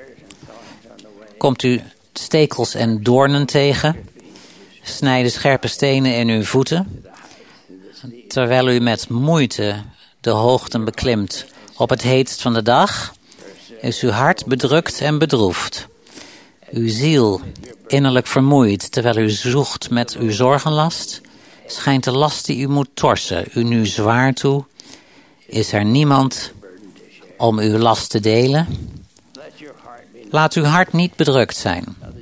B: Komt u stekels en doornen tegen, snijden scherpe stenen in uw voeten, terwijl u met moeite de hoogten beklimt op het heetst van de dag, is uw hart bedrukt en bedroefd. Uw ziel innerlijk vermoeid, terwijl u zoekt met uw zorgenlast, schijnt de last die u moet torsen u nu zwaar toe. Is er niemand om uw last te delen? Laat uw hart niet bedrukt zijn.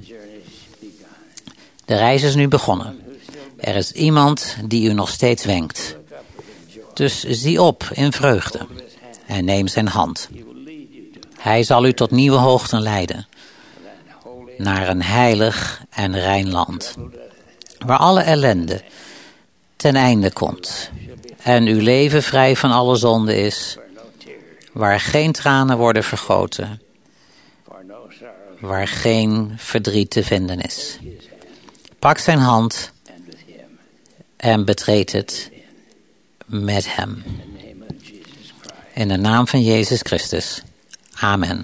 B: De reis is nu begonnen. Er is iemand die u nog steeds wenkt. Dus zie op in vreugde en neem zijn hand. Hij zal u tot nieuwe hoogten leiden, naar een heilig en rein land, waar alle ellende ten einde komt en uw leven vrij van alle zonde is, waar geen tranen worden vergoten, waar geen verdriet te vinden is. Pak zijn hand en betreed het met hem. In de naam van Jezus Christus. Amen.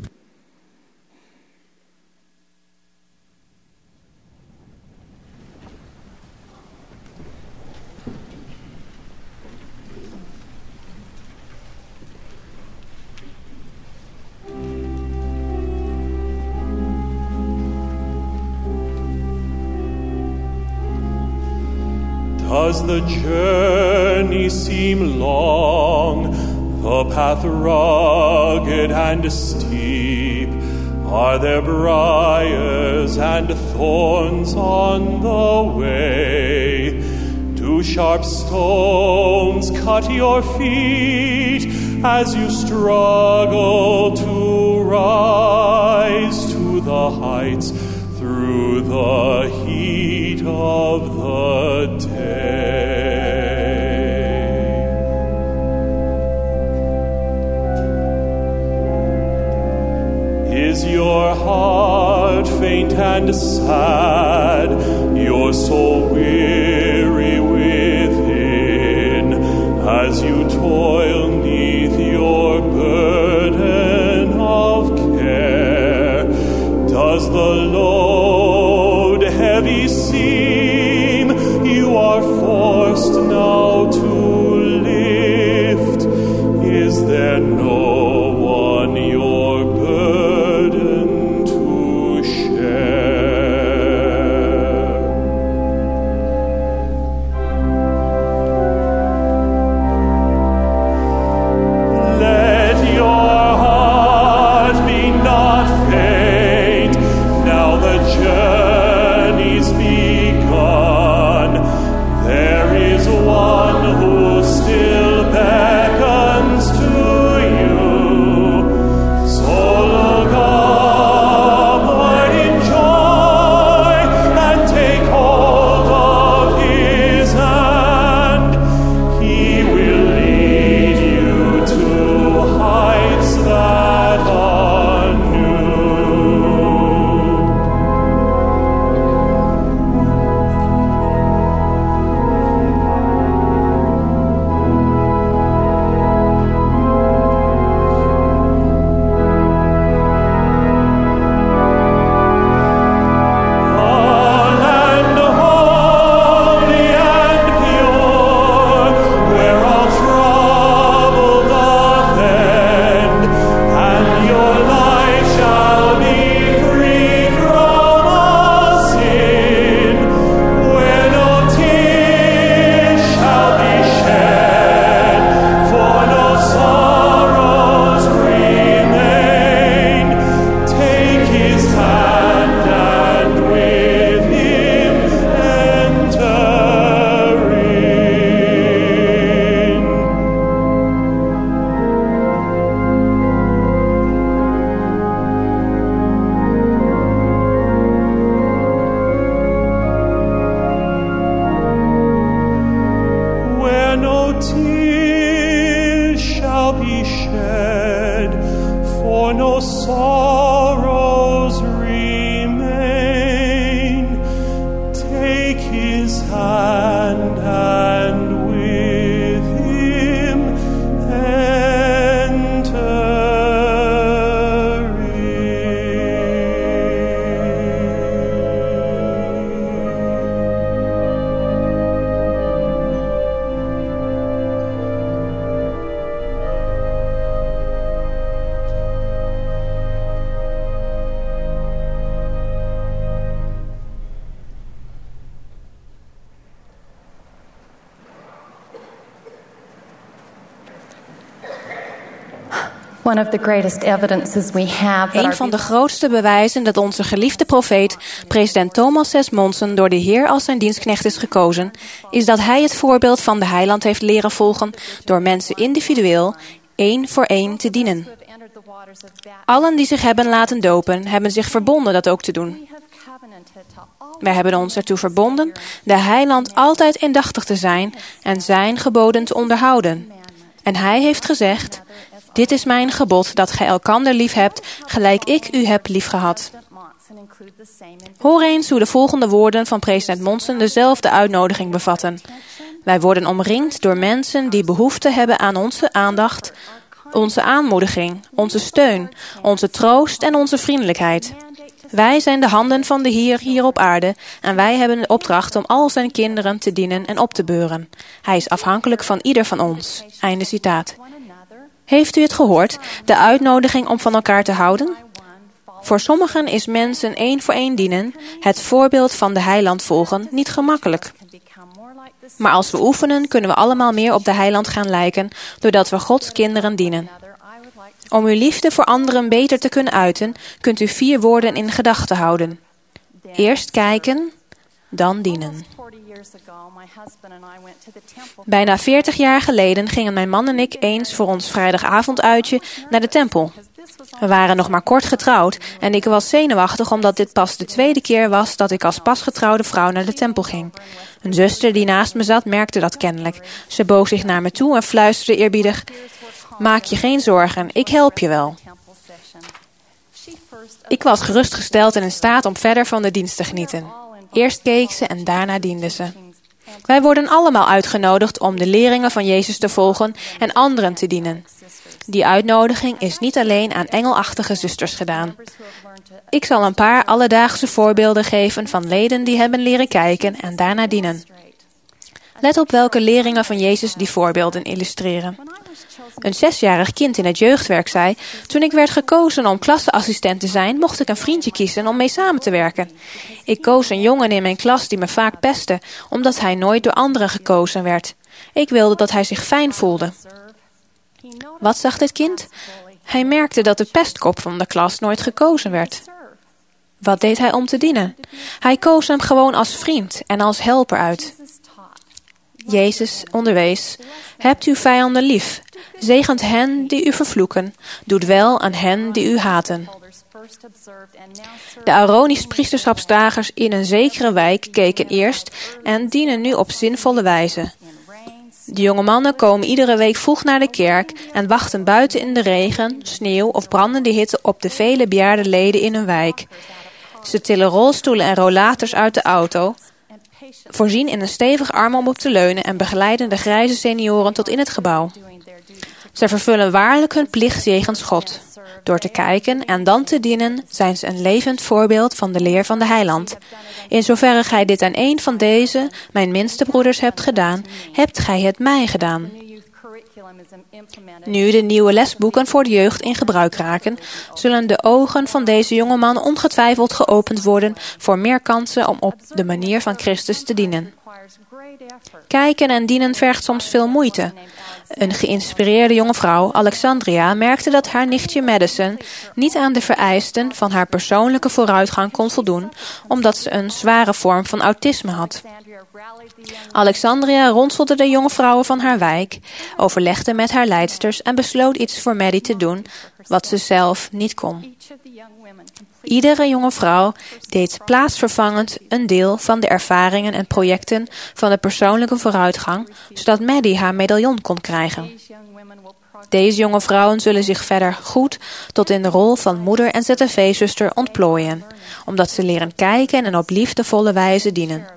G: Does the journey seem long, the path rugged and steep? Are there briars and thorns on the way? Do sharp stones cut your feet as you struggle to rise to the heights through the heat of the day? Is your heart faint and sad, your soul weary within, as you toil neath your burden of care? Does the load heavy seem you are forced now to lift? Is there no one your burden to share? Let your heart be not faint, now the journey's begun. There is one who still beckons to you. So look upward in joy and take hold of his hand. He will lead you to heights that are new. A land holy and pure, where all trouble doth end, and your life shall be free from all sin, where no tears shall be shed, for no sorrows remain. Take his hand and with him enter in. Where no tears shall be shed, for no sorrows remain.
H: One of the greatest evidences we have that
I: Een van de grootste bewijzen dat onze geliefde profeet, president Thomas S. Monson, door de Heer als zijn dienstknecht is gekozen, is dat hij het voorbeeld van de heiland heeft leren volgen door mensen individueel, één voor één te dienen. Allen die zich hebben laten dopen, hebben zich verbonden dat ook te doen. Wij hebben ons ertoe verbonden de heiland altijd indachtig te zijn en zijn geboden te onderhouden. En hij heeft gezegd: dit is mijn gebod, dat gij elkander lief hebt, gelijk ik u heb liefgehad. Hoor eens hoe de volgende woorden van president Monson dezelfde uitnodiging bevatten. Wij worden omringd door mensen die behoefte hebben aan onze aandacht, onze aanmoediging, onze steun, onze troost en onze vriendelijkheid. Wij zijn de handen van de Heer hier op aarde en wij hebben de opdracht om al zijn kinderen te dienen en op te beuren. Hij is afhankelijk van ieder van ons. Einde citaat. Heeft u het gehoord, de uitnodiging om van elkaar te houden? Voor sommigen is mensen één voor één dienen, het voorbeeld van de heiland volgen, niet gemakkelijk. Maar als we oefenen, kunnen we allemaal meer op de heiland gaan lijken, doordat we Gods kinderen dienen. Om uw liefde voor anderen beter te kunnen uiten, kunt u vier woorden in gedachten houden. Eerst kijken, dan dienen. Bijna veertig jaar geleden gingen mijn man en ik eens voor ons vrijdagavonduitje naar de tempel. We waren nog maar kort getrouwd en ik was zenuwachtig omdat dit pas de tweede keer was dat ik als pasgetrouwde vrouw naar de tempel ging. Een zuster die naast me zat merkte dat kennelijk. Ze boog zich naar me toe en fluisterde eerbiedig: maak je geen zorgen, ik help je wel. Ik was gerustgesteld en in staat om verder van de dienst te genieten. Eerst keek ze en daarna diende ze. Wij worden allemaal uitgenodigd om de leringen van Jezus te volgen en anderen te dienen. Die uitnodiging is niet alleen aan engelachtige zusters gedaan. Ik zal een paar alledaagse voorbeelden geven van leden die hebben leren kijken en daarna dienen. Let op welke leringen van Jezus die voorbeelden illustreren. Een zesjarig kind in het jeugdwerk zei: toen ik werd gekozen om klasseassistent te zijn, mocht ik een vriendje kiezen om mee samen te werken. Ik koos een jongen in mijn klas die me vaak pestte, omdat hij nooit door anderen gekozen werd. Ik wilde dat hij zich fijn voelde. Wat zag dit kind? Hij merkte dat de pestkop van de klas nooit gekozen werd. Wat deed hij om te dienen? Hij koos hem gewoon als vriend en als helper uit. Jezus onderwees: hebt uw vijanden lief, zegent hen die u vervloeken, doet wel aan hen die u haten. De Aaronisch priesterschapsdragers in een zekere wijk keken eerst en dienen nu op zinvolle wijze. De jonge mannen komen iedere week vroeg naar de kerk en wachten buiten in de regen, sneeuw of brandende hitte op de vele bejaarde leden in hun wijk. Ze tillen rolstoelen en rollators uit de auto, voorzien in een stevig arm om op te leunen en begeleiden de grijze senioren tot in het gebouw. Zij vervullen waarlijk hun plicht jegens God. Door te kijken en dan te dienen zijn ze een levend voorbeeld van de leer van de heiland. In zoverre gij dit aan een van deze, mijn minste broeders, hebt gedaan, hebt gij het mij gedaan. Nu de nieuwe lesboeken voor de jeugd in gebruik raken, zullen de ogen van deze jonge man ongetwijfeld geopend worden voor meer kansen om op de manier van Christus te dienen. Kijken en dienen vergt soms veel moeite. Een geïnspireerde jonge vrouw, Alexandria, merkte dat haar nichtje Madison niet aan de vereisten van haar persoonlijke vooruitgang kon voldoen, omdat ze een zware vorm van autisme had. Alexandria ronselde de jonge vrouwen van haar wijk, overlegde met haar leidsters en besloot iets voor Maddie te doen wat ze zelf niet kon. Iedere jonge vrouw deed plaatsvervangend een deel van de ervaringen en projecten van de persoonlijke vooruitgang, zodat Maddie haar medaillon kon krijgen. Deze jonge vrouwen zullen zich verder goed tot in de rol van moeder en Z T V-zuster ontplooien, omdat ze leren kijken en op liefdevolle wijze dienen.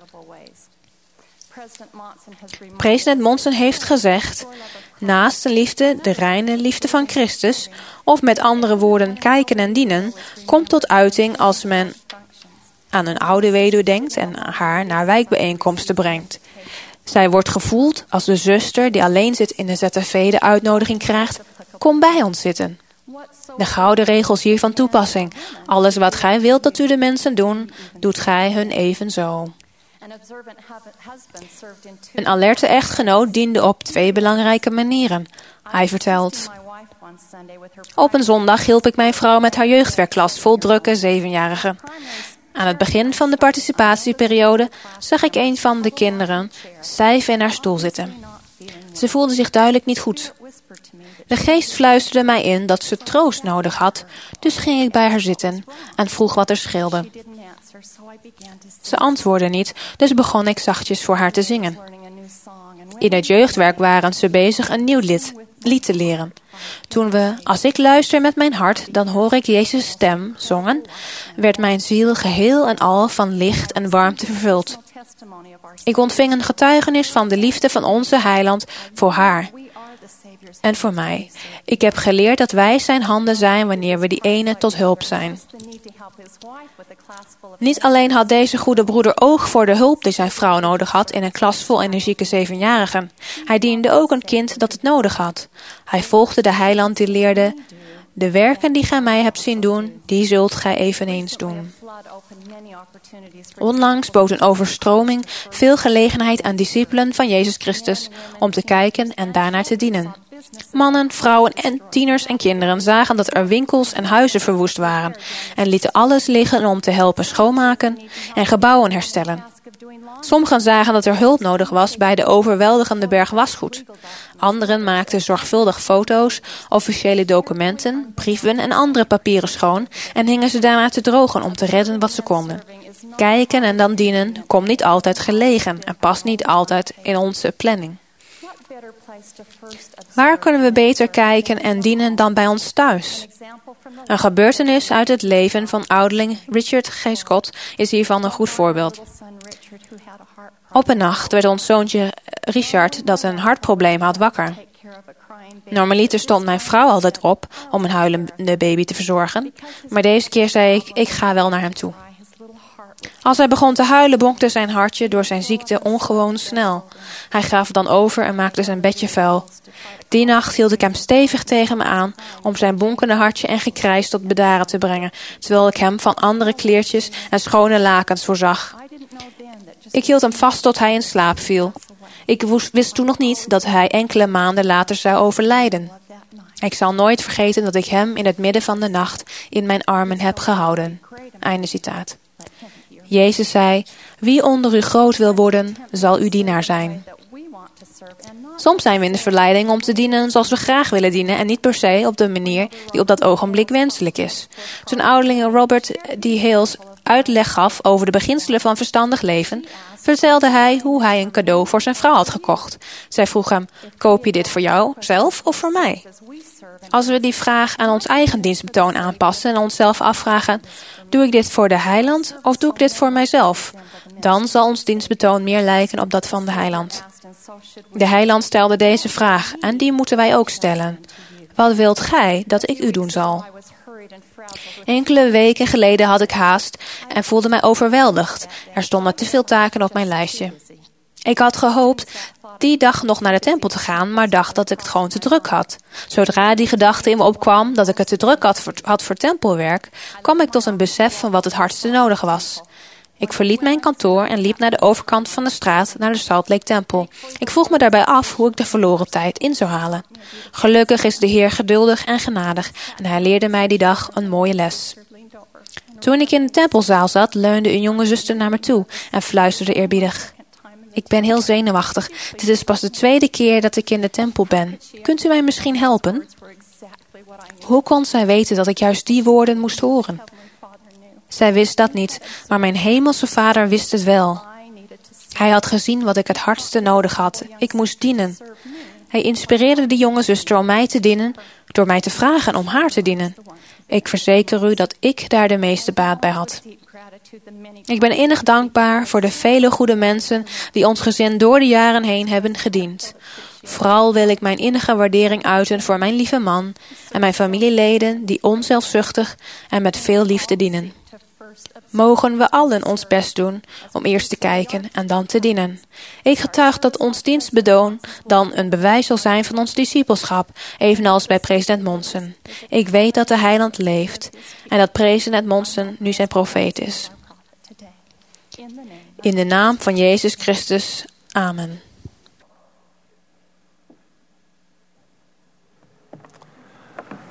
I: President Monson heeft gezegd: naast de liefde, de reine liefde van Christus, of met andere woorden kijken en dienen, komt tot uiting als men aan een oude weduwe denkt en haar naar wijkbijeenkomsten brengt. Zij wordt gevoeld als de zuster die alleen zit in de Z T V de uitnodiging krijgt: kom bij ons zitten. De gouden regels hier van toepassing. Alles wat gij wilt dat u de mensen doen, doet gij hun evenzo. Een alerte echtgenoot diende op twee belangrijke manieren. Hij vertelt: Op een zondag hielp ik mijn vrouw met haar jeugdwerkklas vol drukke zevenjarigen. Aan het begin van de participatieperiode zag ik een van de kinderen stijf in haar stoel zitten. Ze voelde zich duidelijk niet goed. De geest fluisterde mij in dat ze troost nodig had, dus ging ik bij haar zitten en vroeg wat er scheelde. Ze antwoordde niet, dus begon ik zachtjes voor haar te zingen. In het jeugdwerk waren ze bezig een nieuw lied, lied te leren. Toen we, als ik luister met mijn hart, dan hoor ik Jezus' stem zongen, werd mijn ziel geheel en al van licht en warmte vervuld. Ik ontving een getuigenis van de liefde van onze Heiland voor haar en voor mij. Ik heb geleerd dat wij zijn handen zijn wanneer we die ene tot hulp zijn. Niet alleen had deze goede broeder oog voor de hulp die zijn vrouw nodig had in een klas vol energieke zevenjarigen. Hij diende ook een kind dat het nodig had. Hij volgde de Heiland die leerde: de werken die gij mij hebt zien doen, die zult gij eveneens doen. Onlangs bood een overstroming veel gelegenheid aan discipelen van Jezus Christus om te kijken en daarnaar te dienen. Mannen, vrouwen en tieners en kinderen zagen dat er winkels en huizen verwoest waren en lieten alles liggen om te helpen schoonmaken en gebouwen herstellen. Sommigen zagen dat er hulp nodig was bij de overweldigende berg wasgoed. Anderen maakten zorgvuldig foto's, officiële documenten, brieven en andere papieren schoon en hingen ze daarna te drogen om te redden wat ze konden. Kijken en dan dienen komt niet altijd gelegen en past niet altijd in onze planning. Waar kunnen we beter kijken en dienen dan bij ons thuis? Een gebeurtenis uit het leven van ouderling Richard G. Scott is hiervan een goed voorbeeld. Op een nacht werd ons zoontje Richard, dat een hartprobleem had, wakker. Normaliter stond mijn vrouw altijd op om een huilende baby te verzorgen, maar deze keer zei ik, ik ga wel naar hem toe. Als hij begon te huilen, bonkte zijn hartje door zijn ziekte ongewoon snel. Hij gaf dan over en maakte zijn bedje vuil. Die nacht hield ik hem stevig tegen me aan om zijn bonkende hartje en gekrijs tot bedaren te brengen, terwijl ik hem van andere kleertjes en schone lakens voorzag. Ik hield hem vast tot hij in slaap viel. Ik wist toen nog niet dat hij enkele maanden later zou overlijden. Ik zal nooit vergeten dat ik hem in het midden van de nacht in mijn armen heb gehouden. Einde citaat. Jezus zei, wie onder u groot wil worden, zal uw dienaar zijn. Soms zijn we in de verleiding om te dienen zoals we graag willen dienen en niet per se op de manier die op dat ogenblik wenselijk is. Toen ouderling Robert D. Hales uitleg gaf over de beginselen van verstandig leven, vertelde hij hoe hij een cadeau voor zijn vrouw had gekocht. Zij vroeg hem, koop je dit voor jou zelf of voor mij? Als we die vraag aan ons eigen dienstbetoon aanpassen en onszelf afvragen, doe ik dit voor de Heiland of doe ik dit voor mijzelf? Dan zal ons dienstbetoon meer lijken op dat van de Heiland. De Heiland stelde deze vraag en die moeten wij ook stellen. Wat wilt gij dat ik u doen zal? Enkele weken geleden had ik haast en voelde mij overweldigd. Er stonden te veel taken op mijn lijstje. Ik had gehoopt die dag nog naar de tempel te gaan, maar dacht dat ik het gewoon te druk had. Zodra die gedachte in me opkwam dat ik het te druk had voor, had voor tempelwerk, kwam ik tot een besef van wat het hardste nodig was. Ik verliet mijn kantoor en liep naar de overkant van de straat naar de Salt Lake Tempel. Ik vroeg me daarbij af hoe ik de verloren tijd in zou halen. Gelukkig is de Heer geduldig en genadig en hij leerde mij die dag een mooie les. Toen ik in de tempelzaal zat, leunde een jonge zuster naar me toe en fluisterde eerbiedig. Ik ben heel zenuwachtig. Dit is pas de tweede keer dat ik in de tempel ben. Kunt u mij misschien helpen? Hoe kon zij weten dat ik juist die woorden moest horen? Zij wist dat niet, maar mijn hemelse vader wist het wel. Hij had gezien wat ik het hardste nodig had. Ik moest dienen. Hij inspireerde de jonge zuster om mij te dienen, door mij te vragen om haar te dienen. Ik verzeker u dat ik daar de meeste baat bij had. Ik ben innig dankbaar voor de vele goede mensen die ons gezin door de jaren heen hebben gediend. Vooral wil ik mijn innige waardering uiten voor mijn lieve man en mijn familieleden die onzelfzuchtig en met veel liefde dienen. Mogen we allen ons best doen om eerst te kijken en dan te dienen. Ik getuig dat ons dienstbetoon dan een bewijs zal zijn van ons discipelschap, evenals bij president Monson. Ik weet dat de Heiland leeft en dat president Monson nu zijn profeet is. In de naam van Jezus Christus. Amen.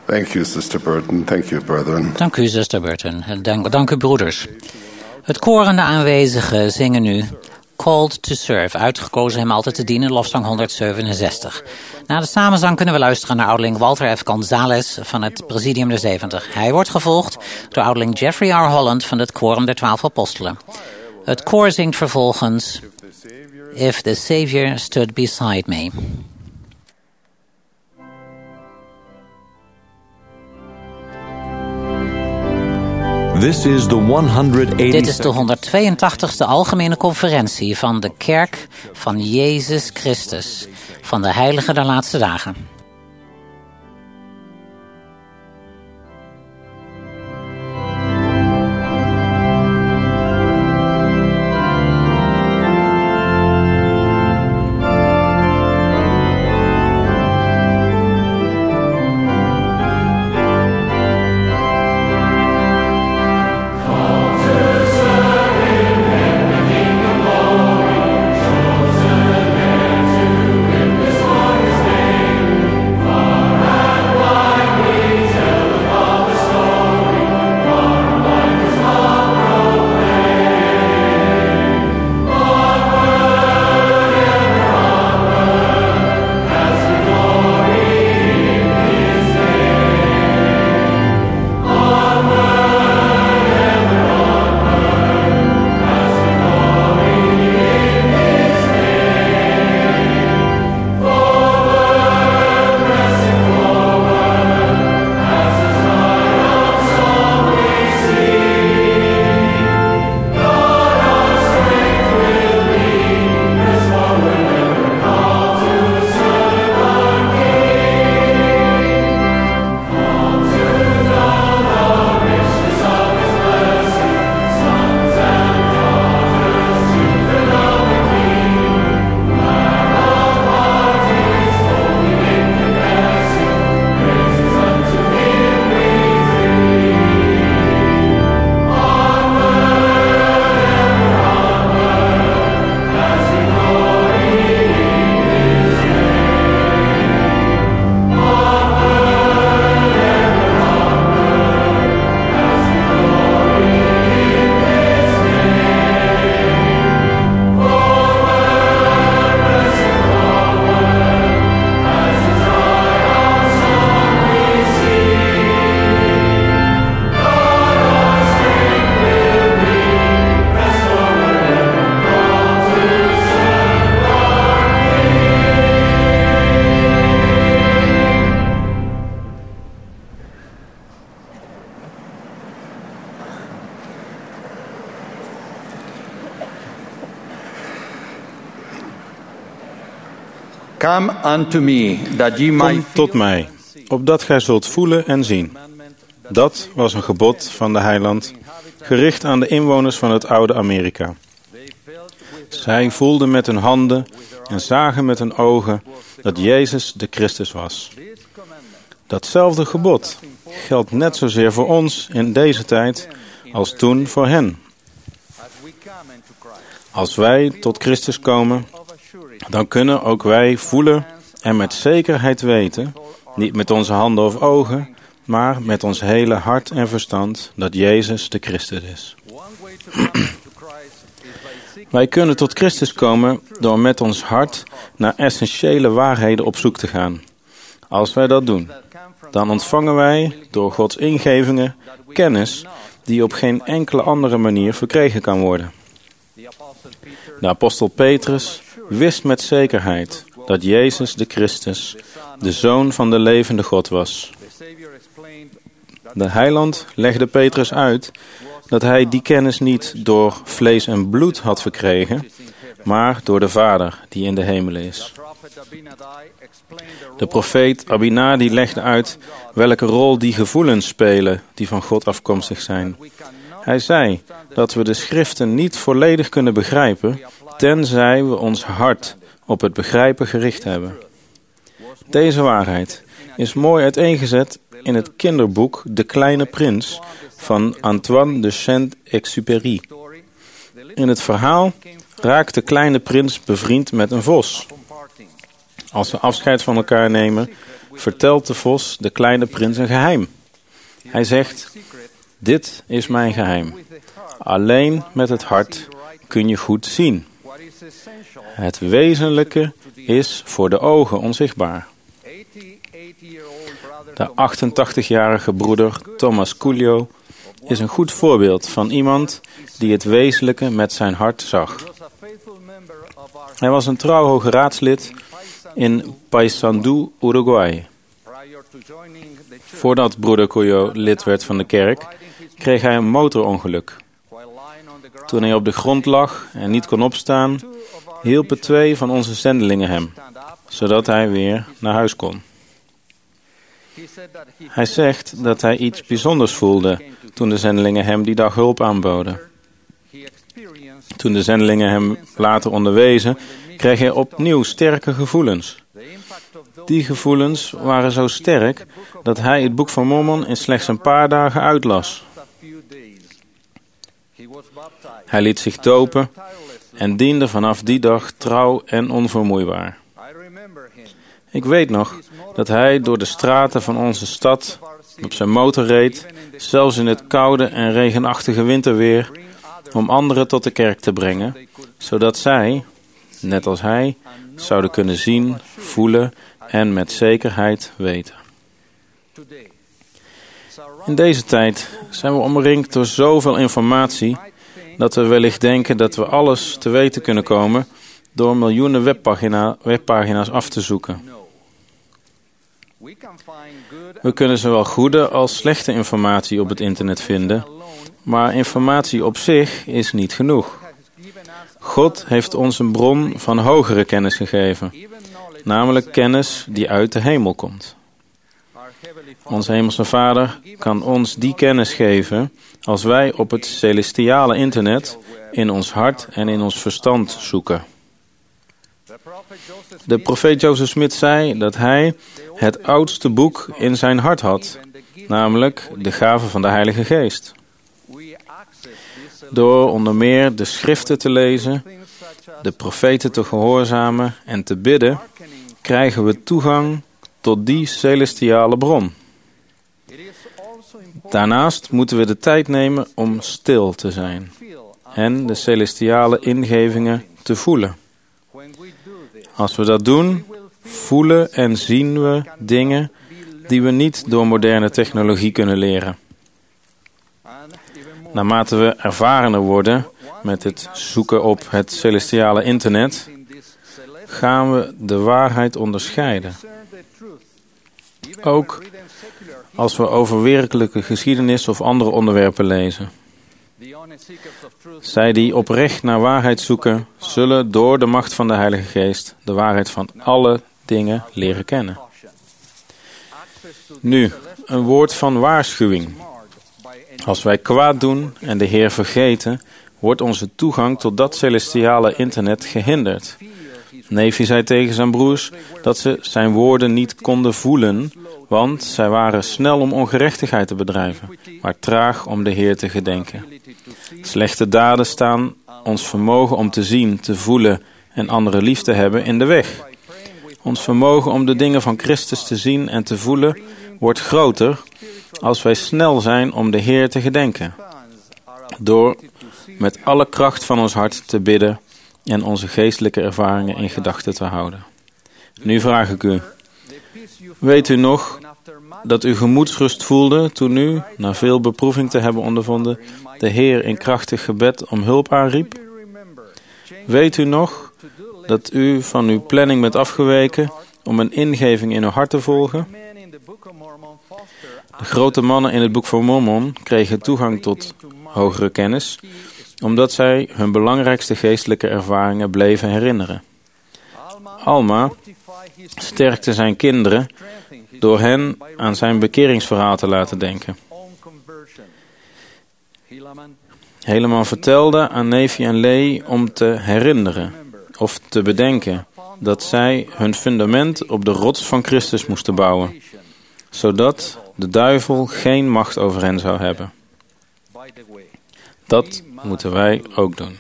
E: Thank you, Sister Burton. Thank you, brethren.
B: Dank u, zuster Burton. En dank, dank u, broeders. Het koor en de aanwezigen zingen nu Called to Serve, uitgekozen hem altijd te dienen, lofzang honderdzevenenzestig. Na de samenzang kunnen we luisteren naar ouderling Walter F. Gonzales van het Presidium der zeventig. Hij wordt gevolgd door ouderling Jeffrey R. Holland van het Quorum der Twaalf Apostelen. Het koor zingt vervolgens If the Savior Stood Beside Me.
A: This is the honderdeenentachtigste
B: Dit is de honderdtweeëntachtigste algemene conferentie van de Kerk van Jezus Christus, van de Heilige der Laatste Dagen.
J: Come unto me, that ye might
F: Kom tot mij, opdat gij zult voelen en zien. Dat was een gebod van de heiland, gericht aan de inwoners van het oude Amerika. Zij voelden met hun handen en zagen met hun ogen dat Jezus de Christus was. Datzelfde gebod geldt net zozeer voor ons in deze tijd als toen voor hen. Als wij tot Christus komen, dan kunnen ook wij voelen en met zekerheid weten, niet met onze handen of ogen, maar met ons hele hart en verstand, dat Jezus de Christus is. Wij kunnen tot Christus komen door met ons hart naar essentiële waarheden op zoek te gaan. Als wij dat doen, dan ontvangen wij door Gods ingevingen kennis die op geen enkele andere manier verkregen kan worden. De apostel Petrus wist met zekerheid dat Jezus de Christus, de Zoon van de levende God was. De heiland legde Petrus uit dat hij die kennis niet door vlees en bloed had verkregen, maar door de Vader die in de hemelen is. De profeet Abinadi legde uit welke rol die gevoelens spelen die van God afkomstig zijn. Hij zei dat we de schriften niet volledig kunnen begrijpen, tenzij we ons hart op het begrijpen gericht hebben. Deze waarheid is mooi uiteengezet in het kinderboek De Kleine Prins van Antoine de Saint-Exupéry. In het verhaal raakt de kleine prins bevriend met een vos. Als ze afscheid van elkaar nemen, vertelt de vos de kleine prins een geheim. Hij zegt, dit is mijn geheim. Alleen met het hart kun je goed zien. Het wezenlijke is voor de ogen onzichtbaar. De achtentachtigjarige broeder Thomas Coolio is een goed voorbeeld van iemand die het wezenlijke met zijn hart zag. Hij was een trouw hoge raadslid in Paysandú, Uruguay. Voordat broeder Coolio lid werd van de kerk, kreeg hij een motorongeluk. Toen hij op de grond lag en niet kon opstaan, hielpen twee van onze zendelingen hem, zodat hij weer naar huis kon. Hij zegt dat hij iets bijzonders voelde toen de zendelingen hem die dag hulp aanboden. Toen de zendelingen hem later onderwezen, kreeg hij opnieuw sterke gevoelens. Die gevoelens waren zo sterk dat hij het boek van Mormon in slechts een paar dagen uitlas. Hij liet zich dopen en diende vanaf die dag trouw en onvermoeibaar. Ik weet nog dat hij door de straten van onze stad op zijn motor reed, zelfs in het koude en regenachtige winterweer, om anderen tot de kerk te brengen, zodat zij, net als hij, zouden kunnen zien, voelen en met zekerheid weten. In deze tijd zijn we omringd door zoveel informatie dat we wellicht denken dat we alles te weten kunnen komen door miljoenen webpagina, webpagina's af te zoeken. We kunnen zowel goede als slechte informatie op het internet vinden, maar informatie op zich is niet genoeg. God heeft ons een bron van hogere kennis gegeven, namelijk kennis die uit de hemel komt. Onze hemelse Vader kan ons die kennis geven als wij op het celestiale internet in ons hart en in ons verstand zoeken. De profeet Joseph Smith zei dat hij het oudste boek in zijn hart had, namelijk de gave van de Heilige Geest. Door onder meer de schriften te lezen, de profeten te gehoorzamen en te bidden, krijgen we toegang tot die celestiale bron. Daarnaast moeten we de tijd nemen om stil te zijn en de celestiale ingevingen te voelen. Als we dat doen, voelen en zien we dingen die we niet door moderne technologie kunnen leren. Naarmate we ervarener worden met het zoeken op het celestiale internet, gaan we de waarheid onderscheiden. Ook als we over werkelijke geschiedenis of andere onderwerpen lezen. Zij die oprecht naar waarheid zoeken, zullen door de macht van de Heilige Geest de waarheid van alle dingen leren kennen. Nu, een woord van waarschuwing. Als wij kwaad doen en de Heer vergeten, wordt onze toegang tot dat celestiale internet gehinderd. Neefje zei tegen zijn broers dat ze zijn woorden niet konden voelen, want zij waren snel om ongerechtigheid te bedrijven, maar traag om de Heer te gedenken. Slechte daden staan ons vermogen om te zien, te voelen en anderen lief te hebben in de weg. Ons vermogen om de dingen van Christus te zien en te voelen wordt groter als wij snel zijn om de Heer te gedenken. Door met alle kracht van ons hart te bidden en onze geestelijke ervaringen in gedachten te houden. Nu vraag ik u, weet u nog dat u gemoedsrust voelde toen u, na veel beproeving te hebben ondervonden, de Heer in krachtig gebed om hulp aanriep? Weet u nog dat u van uw planning bent afgeweken om een ingeving in uw hart te volgen? De grote mannen in het boek van Mormon kregen toegang tot hogere kennis, omdat zij hun belangrijkste geestelijke ervaringen bleven herinneren. Alma sterkte zijn kinderen door hen aan zijn bekeringsverhaal te laten denken. Helaman vertelde aan Nefi en Lee om te herinneren of te bedenken dat zij hun fundament op de rots van Christus moesten bouwen, zodat de duivel geen macht over hen zou hebben. Dat moeten wij ook doen.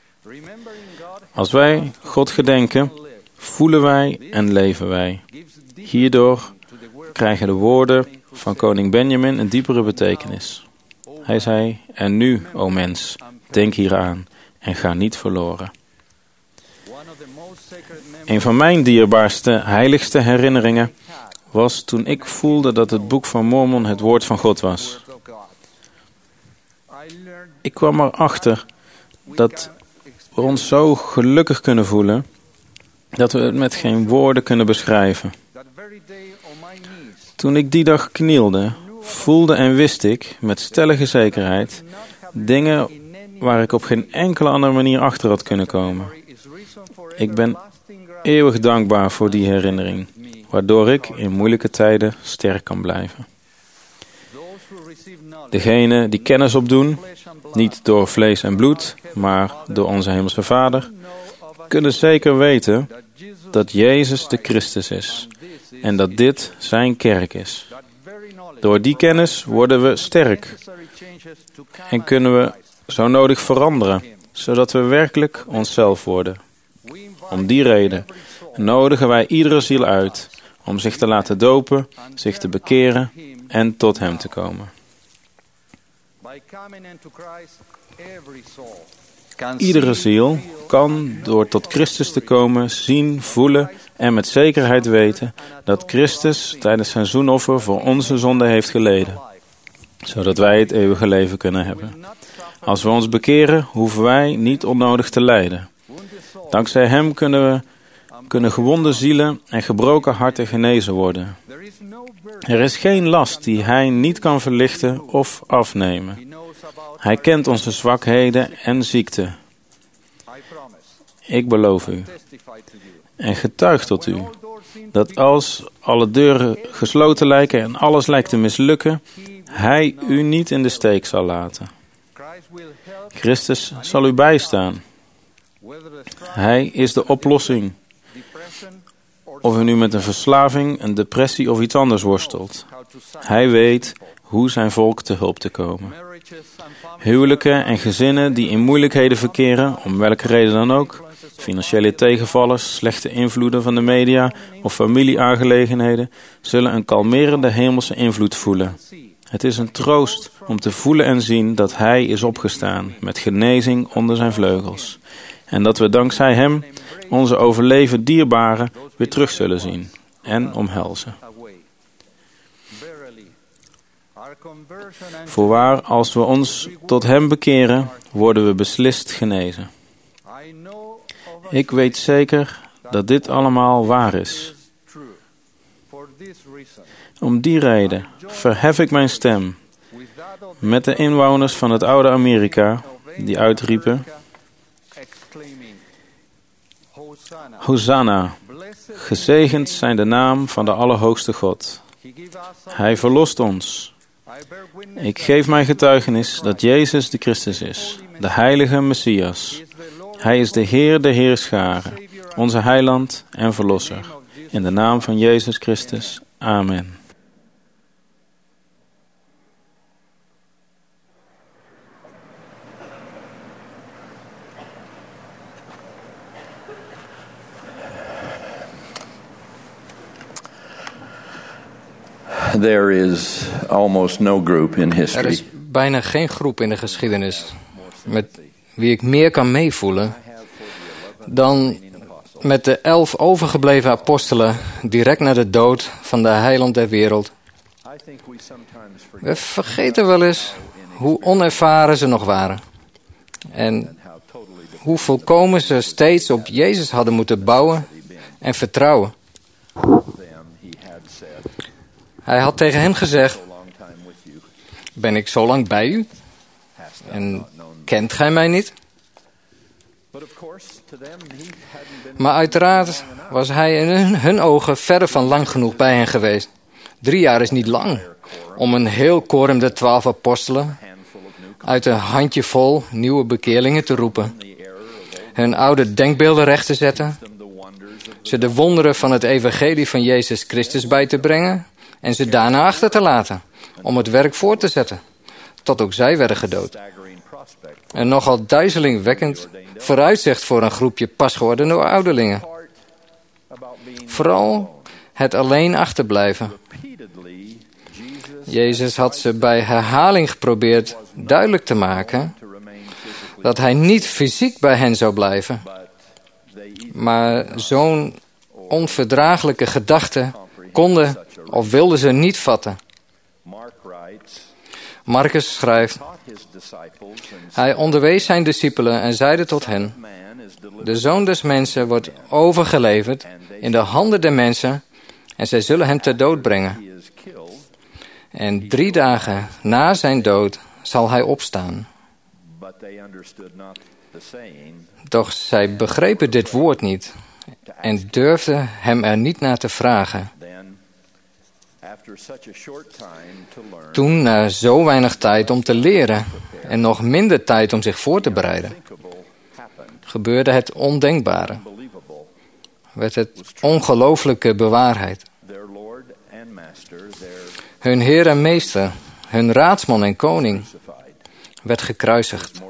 F: Als wij God gedenken, voelen wij en leven wij. Hierdoor krijgen de woorden van koning Benjamin een diepere betekenis. Hij zei, en nu, o mens, denk hieraan en ga niet verloren. Een van mijn dierbaarste, heiligste herinneringen was toen ik voelde dat het boek van Mormon het woord van God was. Ik kwam erachter dat we ons zo gelukkig kunnen voelen dat we het met geen woorden kunnen beschrijven. Toen ik die dag knielde, voelde en wist ik met stellige zekerheid dingen waar ik op geen enkele andere manier achter had kunnen komen. Ik ben eeuwig dankbaar voor die herinnering, waardoor ik in moeilijke tijden sterk kan blijven. Degenen die kennis opdoen, niet door vlees en bloed, maar door onze Hemelse Vader, kunnen zeker weten dat Jezus de Christus is en dat dit zijn kerk is. Door die kennis worden we sterk en kunnen we zo nodig veranderen, zodat we werkelijk onszelf worden. Om die reden nodigen wij iedere ziel uit om zich te laten dopen, zich te bekeren en tot Hem te komen. Iedere ziel kan door tot Christus te komen zien, voelen en met zekerheid weten dat Christus tijdens zijn zoenoffer voor onze zonde heeft geleden, zodat wij het eeuwige leven kunnen hebben. Als we ons bekeren, hoeven wij niet onnodig te lijden. Dankzij Hem kunnen we kunnen gewonde zielen en gebroken harten genezen worden. Er is geen last die Hij niet kan verlichten of afnemen. Hij kent onze zwakheden en ziekten. Ik beloof u en getuig tot u dat als alle deuren gesloten lijken en alles lijkt te mislukken, Hij u niet in de steek zal laten. Christus zal u bijstaan. Hij is de oplossing. Of u nu met een verslaving, een depressie of iets anders worstelt. Hij weet hoe zijn volk te hulp te komen. Huwelijken en gezinnen die in moeilijkheden verkeren, om welke reden dan ook, financiële tegenvallers, slechte invloeden van de media of familieaangelegenheden, zullen een kalmerende hemelse invloed voelen. Het is een troost om te voelen en zien dat Hij is opgestaan met genezing onder zijn vleugels. En dat we dankzij Hem onze overleven dierbaren weer terug zullen zien en omhelzen. Voorwaar, als we ons tot Hem bekeren, worden we beslist genezen. Ik weet zeker dat dit allemaal waar is. Om die reden verhef ik mijn stem met de inwoners van het oude Amerika die uitriepen: Hosanna, gezegend zijn de naam van de Allerhoogste God. Hij verlost ons. Ik geef mijn getuigenis dat Jezus de Christus is, de heilige Messias. Hij is de Heer der Heerscharen, onze heiland en verlosser. In de naam van Jezus Christus. Amen.
J: There is almost no group in
D: Er
J: history
D: is bijna geen groep in de geschiedenis met wie ik meer kan meevoelen dan met de elf overgebleven apostelen direct na de dood van de heiland der wereld. We vergeten wel eens hoe onervaren ze nog waren en hoe volkomen ze steeds op Jezus hadden moeten bouwen en vertrouwen. Hij had tegen hen gezegd: ben ik zo lang bij u? En kent gij mij niet? Maar uiteraard was hij in hun, hun ogen verre van lang genoeg bij hen geweest. Drie jaar is niet lang om een heel korum der twaalf apostelen uit een handjevol nieuwe bekeerlingen te roepen. Hun oude denkbeelden recht te zetten. Ze de wonderen van het evangelie van Jezus Christus bij te brengen en ze daarna achter te laten om het werk voort te zetten, tot ook zij werden gedood. Een nogal duizelingwekkend vooruitzicht voor een groepje pasgewordene ouderlingen. Vooral het alleen achterblijven. Jezus had ze bij herhaling geprobeerd duidelijk te maken dat hij niet fysiek bij hen zou blijven, maar zo'n onverdraaglijke gedachte konden of wilden ze niet vatten. Marcus schrijft: hij onderwees zijn discipelen en zeide tot hen: de Zoon des Mensen wordt overgeleverd in de handen der mensen en zij zullen hem ter dood brengen. En drie dagen na zijn dood zal hij opstaan. Doch zij begrepen dit woord niet en durfden hem er niet naar te vragen. Toen, na zo weinig tijd om te leren en nog minder tijd om zich voor te bereiden, gebeurde het ondenkbare. Werd het ongelooflijke bewaarheid. Hun Heer en Meester, hun raadsman en koning, werd gekruisigd.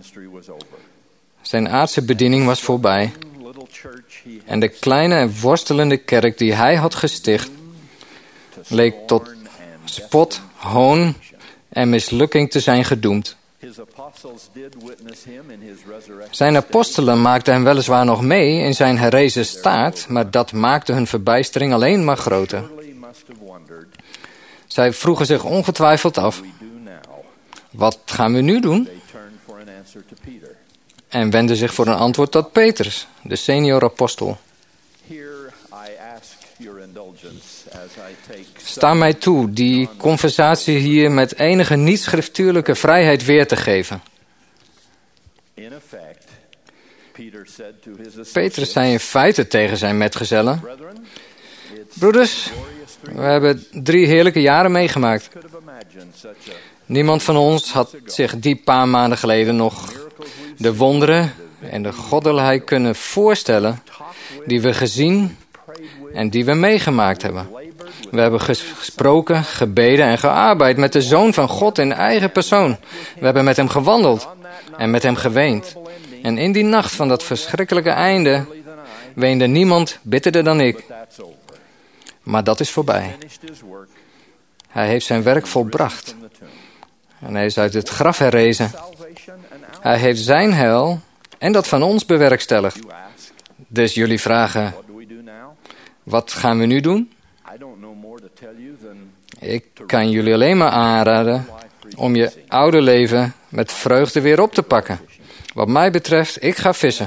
D: Zijn aardse bediening was voorbij. En de kleine en worstelende kerk die hij had gesticht, leek tot spot, hoon en mislukking te zijn gedoemd. Zijn apostelen maakten hem weliswaar nog mee in zijn herrezen staat, maar dat maakte hun verbijstering alleen maar groter. Zij vroegen zich ongetwijfeld af: wat gaan we nu doen? En wendden zich voor een antwoord tot Petrus, de senior apostel. Sta mij toe die conversatie hier met enige niet-schriftuurlijke vrijheid weer te geven. Petrus zei in feite tegen zijn metgezellen: broeders, we hebben drie heerlijke jaren meegemaakt. Niemand van ons had zich die paar maanden geleden nog de wonderen en de goddelijkheid kunnen voorstellen die we gezien en die we meegemaakt hebben. We hebben gesproken, gebeden en gearbeid met de Zoon van God in eigen persoon. We hebben met hem gewandeld en met hem geweend. En in die nacht van dat verschrikkelijke einde weende niemand bitterder dan ik. Maar dat is voorbij. Hij heeft zijn werk volbracht. En hij is uit het graf herrezen. Hij heeft zijn heil en dat van ons bewerkstelligd. Dus jullie vragen: wat gaan we nu doen? Ik kan jullie alleen maar aanraden om je oude leven met vreugde weer op te pakken. Wat mij betreft, ik ga vissen.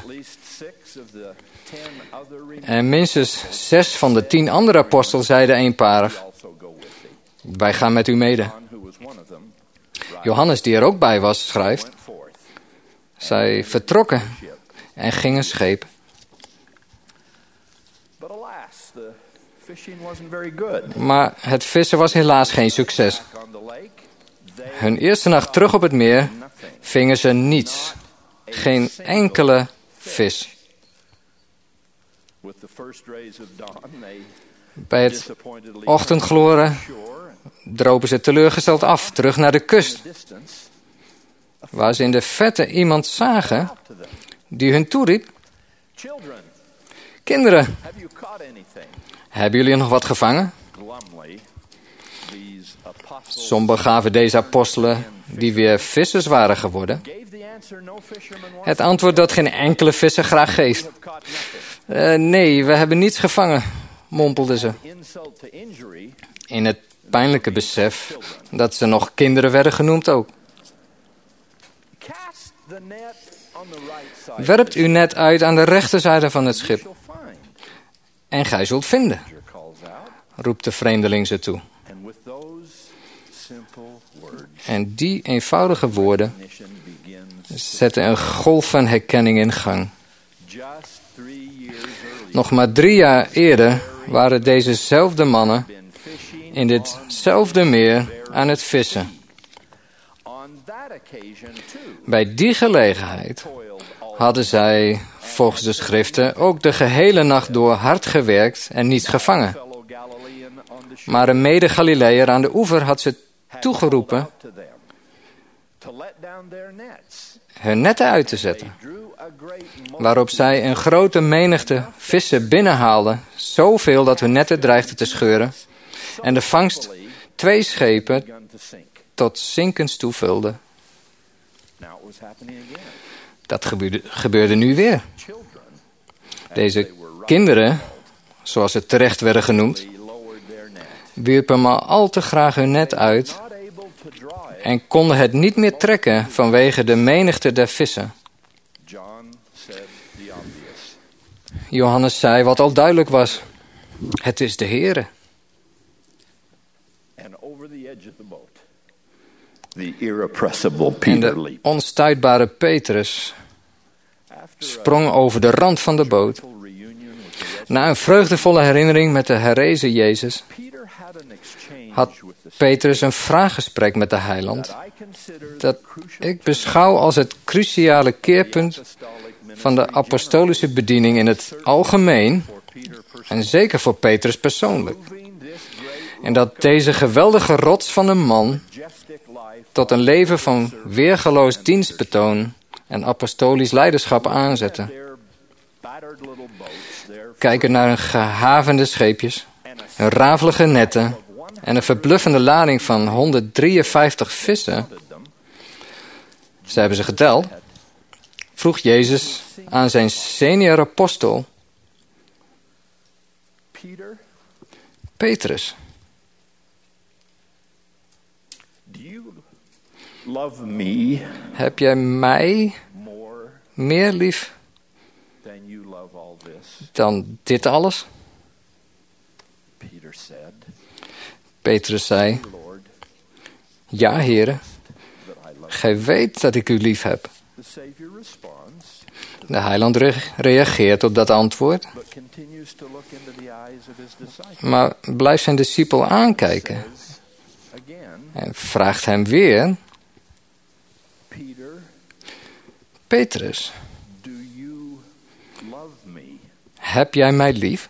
D: En minstens zes van de tien andere apostelen zeiden eenparig: wij gaan met u mede. Johannes, die er ook bij was, schrijft: zij vertrokken en gingen scheep. Maar het vissen was helaas geen succes. Hun eerste nacht terug op het meer vingen ze niets. Geen enkele vis. Bij het ochtendgloren dropen ze teleurgesteld af, terug naar de kust. Waar ze in de verte iemand zagen die hun toeriep: kinderen, hebben jullie nog wat gevangen? Sommigen gaven deze apostelen, die weer vissers waren geworden, het antwoord dat geen enkele visser graag geeft. Uh, nee, we hebben niets gevangen, mompelden ze. In het pijnlijke besef dat ze nog kinderen werden genoemd ook. Werpt uw net uit aan de rechterzijde van het schip en gij zult vinden, roept de vreemdeling ze toe. En die eenvoudige woorden zetten een golf van herkenning in gang. Nog maar drie jaar eerder waren dezezelfde mannen in ditzelfde meer aan het vissen. Bij die gelegenheid hadden zij, volgens de schriften, ook de gehele nacht door hard gewerkt en niets gevangen. Maar een mede-Galileër aan de oever had ze toegeroepen hun netten uit te zetten. waarop zij een grote menigte vissen binnenhaalden, zoveel dat hun netten dreigden te scheuren, en de vangst twee schepen tot zinkens toe vulde. Dat gebeurde, gebeurde nu weer. Deze kinderen, zoals ze terecht werden genoemd, wierpen maar al te graag hun net uit en konden het niet meer trekken vanwege de menigte der vissen. Johannes zei wat al duidelijk was: het is de Heere. En de onstuitbare Petrus sprong over de rand van de boot. Na een vreugdevolle herinnering met de herrezen Jezus had Petrus een vraaggesprek met de Heiland dat ik beschouw als het cruciale keerpunt van de apostolische bediening in het algemeen en zeker voor Petrus persoonlijk. En dat deze geweldige rots van een man tot een leven van weergeloos dienstbetoon en apostolisch leiderschap aanzette. Kijken naar hun gehavende scheepjes, hun rafelige netten en een verbluffende lading van honderddrieënvijftig vissen. Ze hebben ze geteld. Vroeg Jezus aan zijn senior apostel Petrus: heb jij mij meer lief dan dit alles? Petrus zei: ja, Heere, gij weet dat ik u lief heb. De Heiland re- reageert op dat antwoord, maar blijft zijn discipel aankijken en vraagt hem weer: Petrus, heb jij mij lief?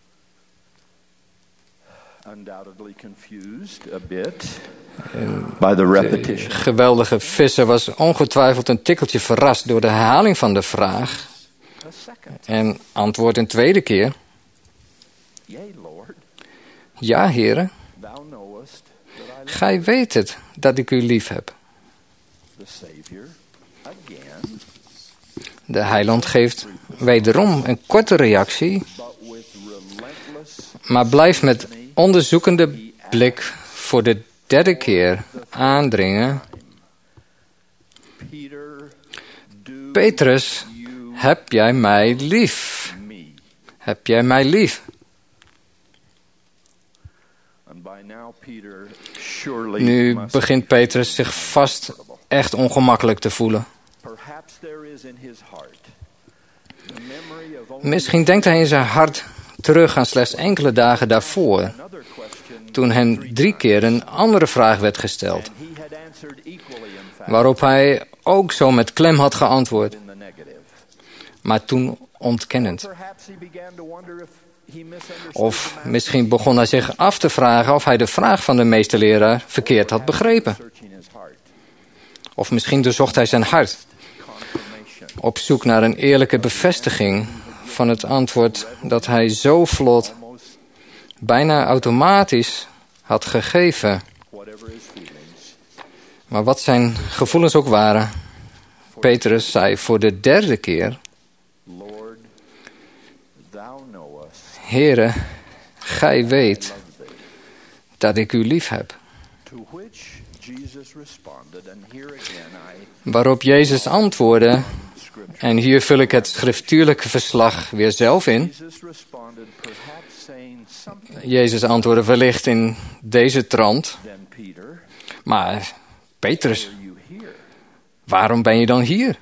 D: De geweldige visser was ongetwijfeld een tikkeltje verrast door de herhaling van de vraag en antwoordt een tweede keer: ja, Heere, gij weet het dat ik u lief heb. De Heiland geeft wederom een korte reactie, maar blijft met onderzoekende blik voor de derde keer aandringen: Petrus, heb jij mij lief? Heb jij mij lief? Nu begint Petrus zich vast echt ongemakkelijk te voelen. Misschien denkt hij in zijn hart terug aan slechts enkele dagen daarvoor, toen hem drie keer een andere vraag werd gesteld, waarop hij ook zo met klem had geantwoord, maar toen ontkennend. Of misschien begon hij zich af te vragen of hij de vraag van de meesterleraar verkeerd had begrepen. Of misschien doorzocht hij zijn hart, op zoek naar een eerlijke bevestiging van het antwoord dat hij zo vlot, bijna automatisch had gegeven. Maar wat zijn gevoelens ook waren, Petrus zei voor de derde keer: Heere, gij weet dat ik u lief heb. Waarop Jezus antwoordde, en hier vul ik het schriftuurlijke verslag weer zelf in. Jezus antwoordde wellicht in deze trant: maar Petrus, waarom ben je dan hier?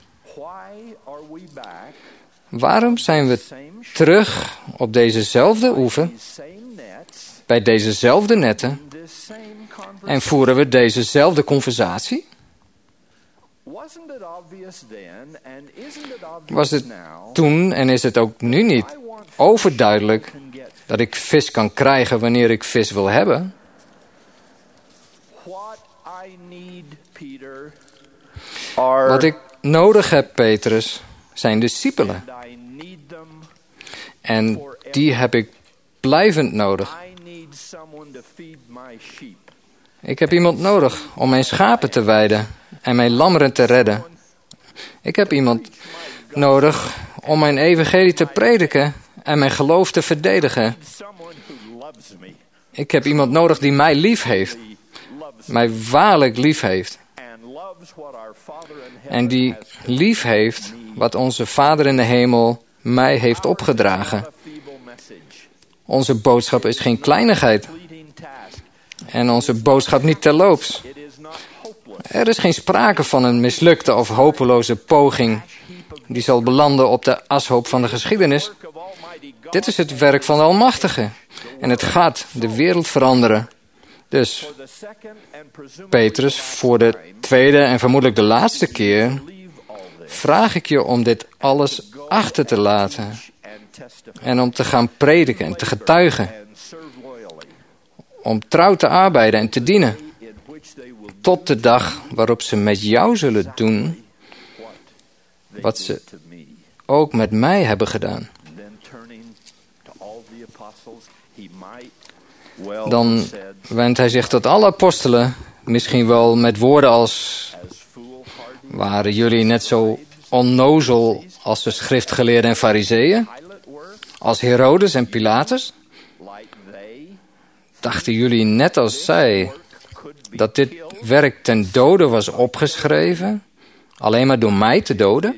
D: Waarom zijn we terug op dezezelfde oever, bij dezezelfde netten, en voeren we dezezelfde conversatie? Was het toen en is het ook nu niet overduidelijk dat ik vis kan krijgen wanneer ik vis wil hebben? Wat ik nodig heb, Petrus, zijn discipelen. En die heb ik blijvend nodig. Ik heb iemand nodig om mijn schapen te weiden en mijn lammeren te redden. Ik heb iemand nodig om mijn evangelie te prediken en mijn geloof te verdedigen. Ik heb iemand nodig die mij lief heeft. Mij waarlijk lief heeft. En die lief heeft wat onze Vader in de hemel mij heeft opgedragen. Onze boodschap is geen kleinigheid. En onze boodschap niet terloops. Er is geen sprake van een mislukte of hopeloze poging die zal belanden op de ashoop van de geschiedenis. Dit is het werk van de Almachtige. En het gaat de wereld veranderen. Dus, Petrus, voor de tweede en vermoedelijk de laatste keer vraag ik je om dit alles achter te laten. En om te gaan prediken en te getuigen. Om trouw te arbeiden en te dienen. Tot de dag waarop ze met jou zullen doen wat ze ook met mij hebben gedaan. Dan wendt hij zich tot alle apostelen, misschien wel met woorden als: waren jullie net zo onnozel als de schriftgeleerden en farizeeën? Als Herodes en Pilatus? Dachten jullie net als zij dat dit werk ten dode was opgeschreven, alleen maar door mij te doden?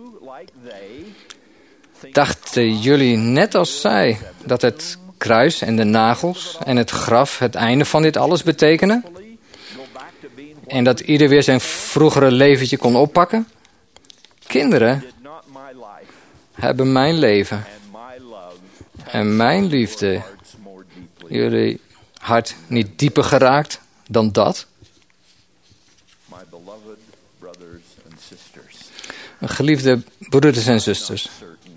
D: Dachten jullie net als zij dat het kruis en de nagels en het graf het einde van dit alles betekenen? En dat ieder weer zijn vroegere leventje kon oppakken? Kinderen hebben mijn leven en mijn liefde jullie hart niet dieper geraakt dan dat? Geliefde broeders en zusters,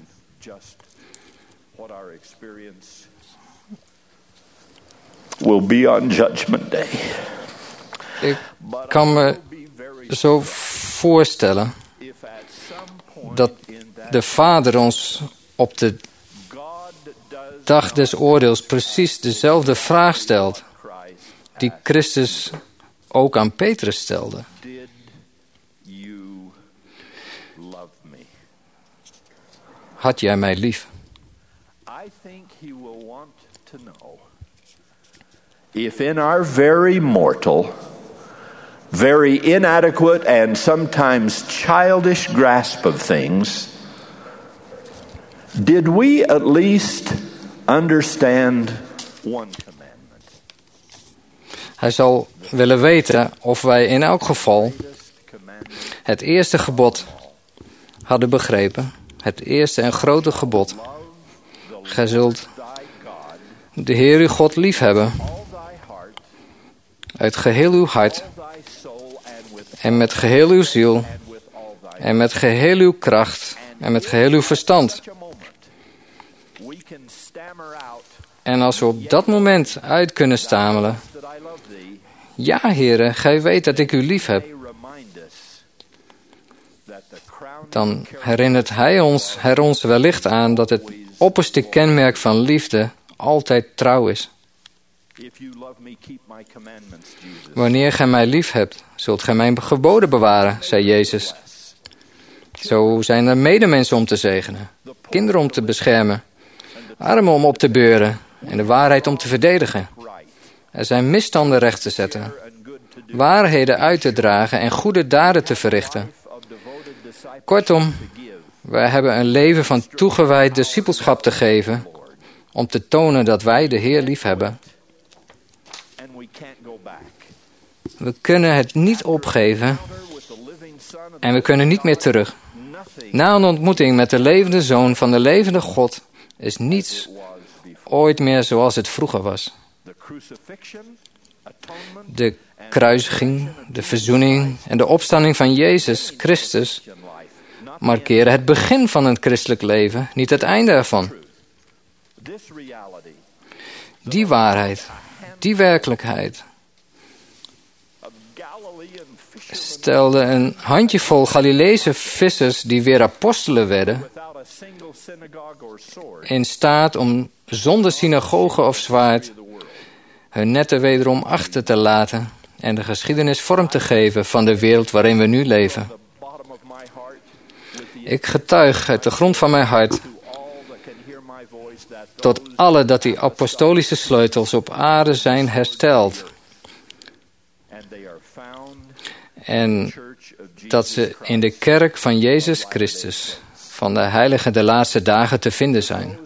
J: will be on Judgment Day.
D: Ik kan me zo voorstellen dat de Vader ons op de dag des oordeels precies dezelfde vraag stelt die Christus ook aan Petrus stelde. Had jij mij lief?
J: If in our very mortal, very inadequate and sometimes childish grasp of things, did we at least understand one commandment?
D: Hij zal willen weten of wij in elk geval het eerste gebod hadden begrepen. Het eerste en grote gebod. Gij zult de Heer uw God lief hebben. Uit geheel uw hart. En met geheel uw ziel. En met geheel uw kracht. En met geheel uw verstand. En als we op dat moment uit kunnen stamelen: ja, Heere, gij weet dat ik u lief heb. Dan herinnert hij ons, her ons wellicht aan dat het opperste kenmerk van liefde altijd trouw is. Wanneer gij mij lief hebt, zult gij mijn geboden bewaren, zei Jezus. Zo zijn er medemensen om te zegenen, kinderen om te beschermen, armen om op te beuren en de waarheid om te verdedigen. Er zijn misstanden recht te zetten, waarheden uit te dragen en goede daden te verrichten. Kortom, wij hebben een leven van toegewijd discipelschap te geven om te tonen dat wij de Heer lief hebben. We kunnen het niet opgeven en we kunnen niet meer terug. Na een ontmoeting met de levende Zoon van de levende God is niets ooit meer zoals het vroeger was. De kruisiging, de verzoening en de opstanding van Jezus Christus markeren het begin van een christelijk leven, niet het einde ervan. Die waarheid, die werkelijkheid stelde een handjevol Galileese vissers die weer apostelen werden in staat om zonder synagoge of zwaard hun netten wederom achter te laten en de geschiedenis vorm te geven van de wereld waarin we nu leven. Ik getuig uit de grond van mijn hart tot alle dat die apostolische sleutels op aarde zijn hersteld. En dat ze in de kerk van Jezus Christus van de heiligen de laatste dagen te vinden zijn.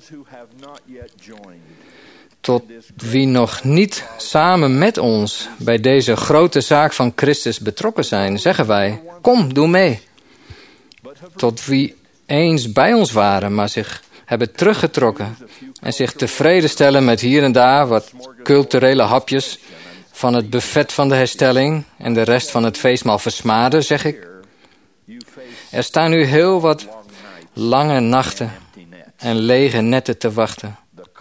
D: Tot wie nog niet samen met ons bij deze grote zaak van Christus betrokken zijn, zeggen wij, kom, doe mee. Tot wie eens bij ons waren, maar zich hebben teruggetrokken en zich tevreden stellen met hier en daar wat culturele hapjes van het buffet van de herstelling en de rest van het feestmaal versmaden, zeg ik. Er staan nu heel wat lange nachten en lege netten te wachten.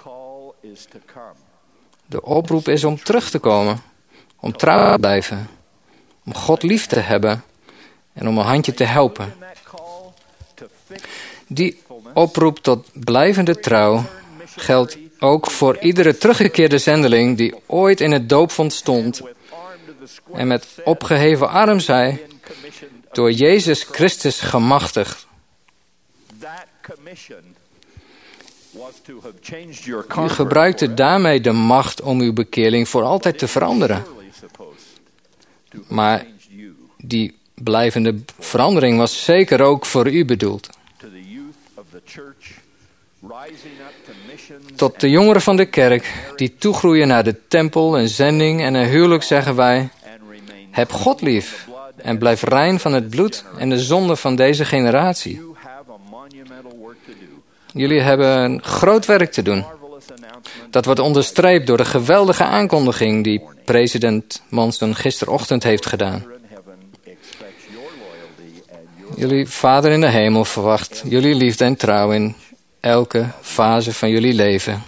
D: De oproep is om terug te komen, om trouw te blijven, om God lief te hebben en om een handje te helpen. Die oproep tot blijvende trouw geldt ook voor iedere teruggekeerde zendeling die ooit in het doopvond stond en met opgeheven arm zei, door Jezus Christus gemachtigd. U gebruikte daarmee de macht om uw bekeerling voor altijd te veranderen. Maar die blijvende verandering was zeker ook voor u bedoeld. Tot de jongeren van de kerk die toegroeien naar de tempel, een zending en een huwelijk zeggen wij, heb God lief en blijf rein van het bloed en de zonde van deze generatie. Jullie hebben een groot werk te doen. Dat wordt onderstreept door de geweldige aankondiging die president Monson gisterochtend heeft gedaan. Jullie Vader in de hemel verwacht jullie liefde en trouw in elke fase van jullie leven.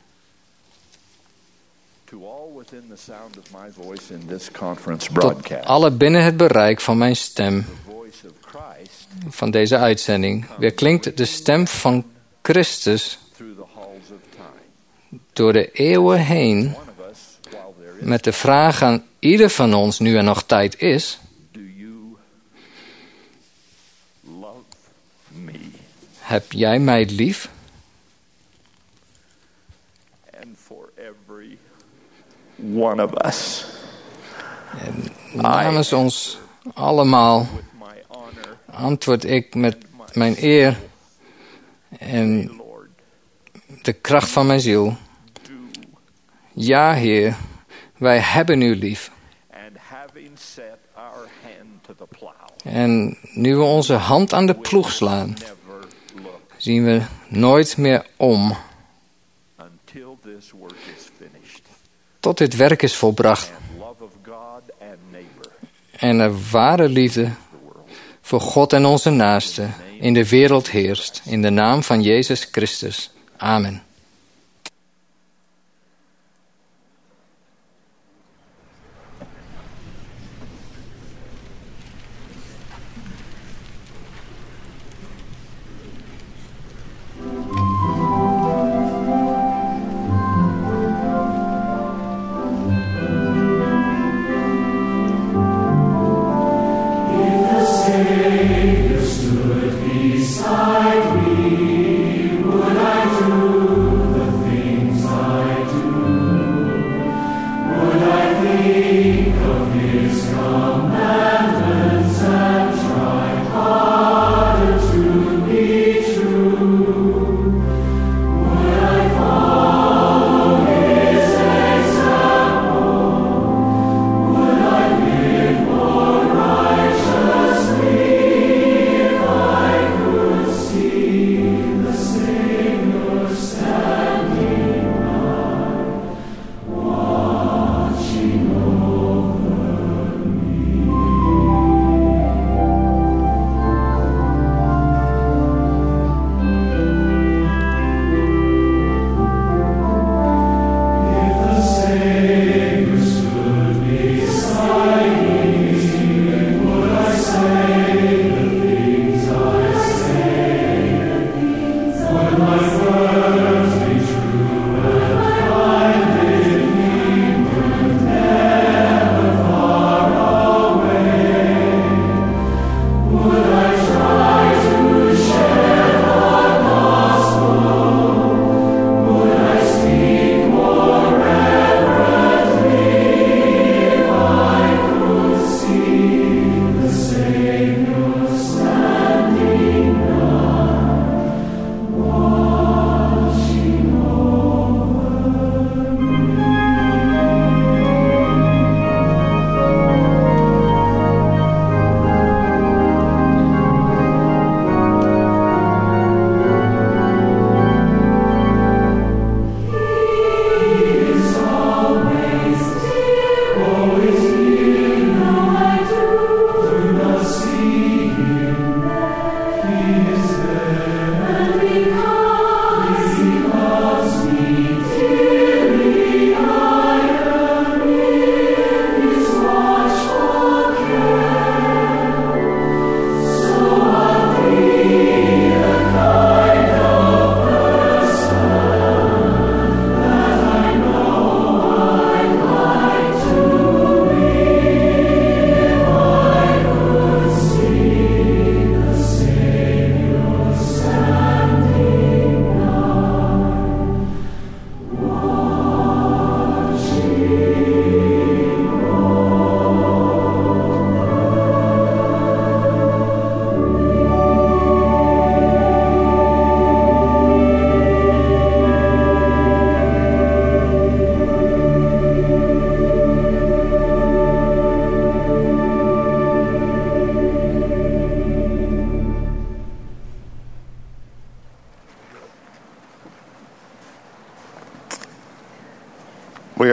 D: Tot alle binnen het bereik van mijn stem van deze uitzending weerklinkt de stem van Christus door de eeuwen heen met de vraag aan ieder van ons, nu er nog tijd is, heb jij mij lief?
J: One of us.
D: En namens ons allemaal antwoord ik met mijn eer en de kracht van mijn ziel. Ja, Heer, wij hebben u lief. En nu we onze hand aan de ploeg slaan, zien we nooit meer om. Tot dit werk is volbracht. En er ware liefde voor God en onze naasten in de wereld heerst. In de naam van Jezus Christus. Amen.
G: Beside me, would I do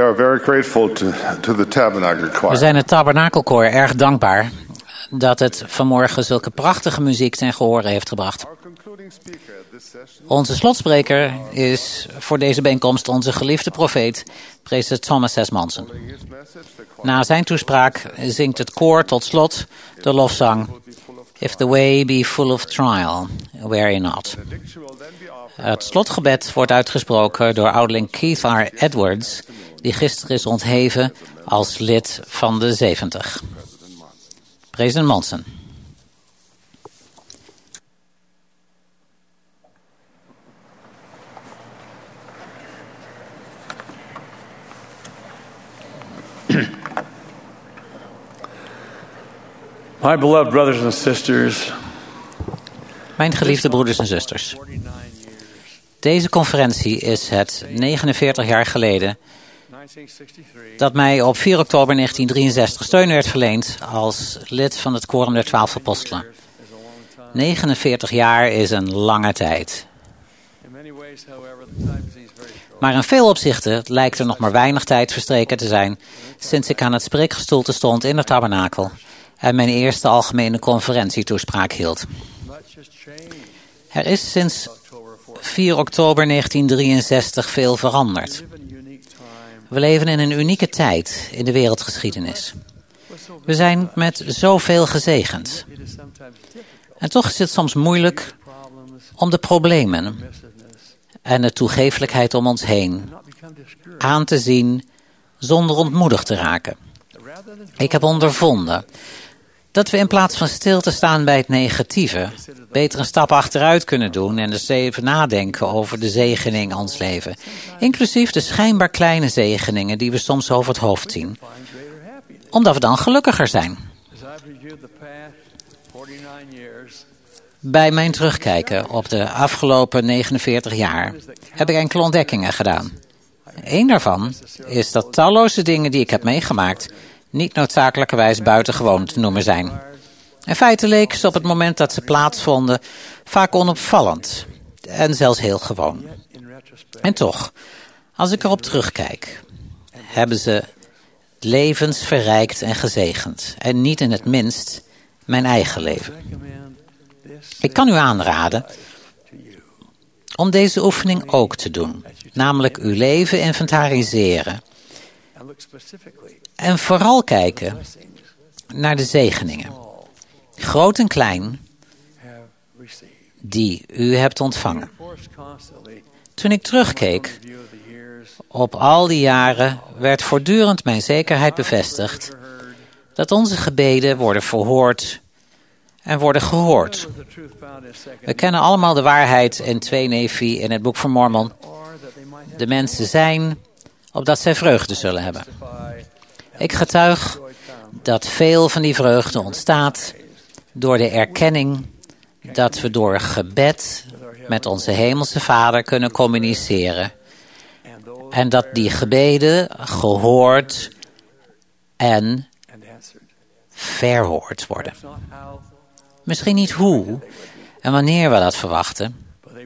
E: are very grateful to, to the Tabernacle Choir.
B: We zijn het Tabernakelkoor erg dankbaar dat het vanmorgen zulke prachtige muziek ten gehore heeft gebracht. Onze slotspreker is voor deze bijeenkomst onze geliefde profeet, preester Thomas S. Monson. Na zijn toespraak zingt het koor tot slot de lofzang If the way be full of trial, where not. Het slotgebed wordt uitgesproken door ouderling Keith R. Edwards, die gisteren is ontheven als lid van de zeventig. President Monson.
K: My beloved brothers and sisters.
B: Mijn geliefde broeders en zusters. Deze conferentie is het negenenveertig jaar geleden dat mij op vier oktober negentien drieënzestig steun werd verleend als lid van het Quorum der Twaalf Apostelen. negenenveertig jaar is een lange tijd. Maar in veel opzichten lijkt er nog maar weinig tijd verstreken te zijn sinds ik aan het spreekgestoelte stond in het tabernakel en mijn eerste algemene conferentietoespraak hield. Er is sinds vier oktober negentien drieënzestig veel veranderd. We leven in een unieke tijd in de wereldgeschiedenis. We zijn met zoveel gezegend. En toch is het soms moeilijk om de problemen en de toegeeflijkheid om ons heen aan te zien zonder ontmoedigd te raken. Ik heb ondervonden dat we in plaats van stil te staan bij het negatieve beter een stap achteruit kunnen doen en dus even nadenken over de zegening in ons leven. Inclusief de schijnbaar kleine zegeningen die we soms over het hoofd zien. Omdat we dan gelukkiger zijn. Bij mijn terugkijken op de afgelopen negenenveertig jaar heb ik enkele ontdekkingen gedaan. Eén daarvan is dat talloze dingen die ik heb meegemaakt niet noodzakelijkerwijs buitengewoon te noemen zijn. In feite leken ze op het moment dat ze plaatsvonden vaak onopvallend en zelfs heel gewoon. En toch, als ik erop terugkijk, hebben ze levens verrijkt en gezegend. En niet in het minst mijn eigen leven. Ik kan u aanraden om deze oefening ook te doen. Namelijk uw leven inventariseren. En vooral kijken naar de zegeningen. Groot en klein, die u hebt ontvangen. Toen ik terugkeek op al die jaren, werd voortdurend mijn zekerheid bevestigd dat onze gebeden worden verhoord en worden gehoord. We kennen allemaal de waarheid in twee Nefi in het boek van Mormon. De mensen zijn, opdat zij vreugde zullen hebben. Ik getuig dat veel van die vreugde ontstaat door de erkenning dat we door gebed met onze hemelse Vader kunnen communiceren. En dat die gebeden gehoord en verhoord worden. Misschien niet hoe en wanneer we dat verwachten,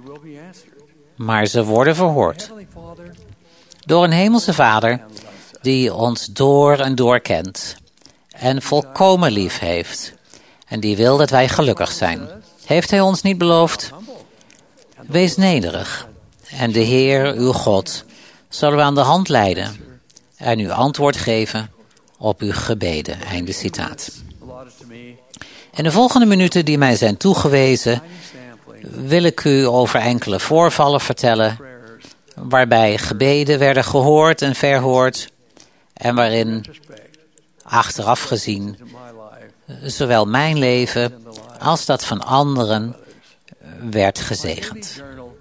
B: maar ze worden verhoord. Door een hemelse Vader die ons door en door kent en volkomen lief heeft en die wil dat wij gelukkig zijn. Heeft hij ons niet beloofd? Wees nederig en de Heer, uw God, zal u aan de hand leiden en u antwoord geven op uw gebeden. Einde citaat. In de volgende minuten die mij zijn toegewezen, wil ik u over enkele voorvallen vertellen waarbij gebeden werden gehoord en verhoord en waarin, achteraf gezien, zowel mijn leven als dat van anderen werd gezegend.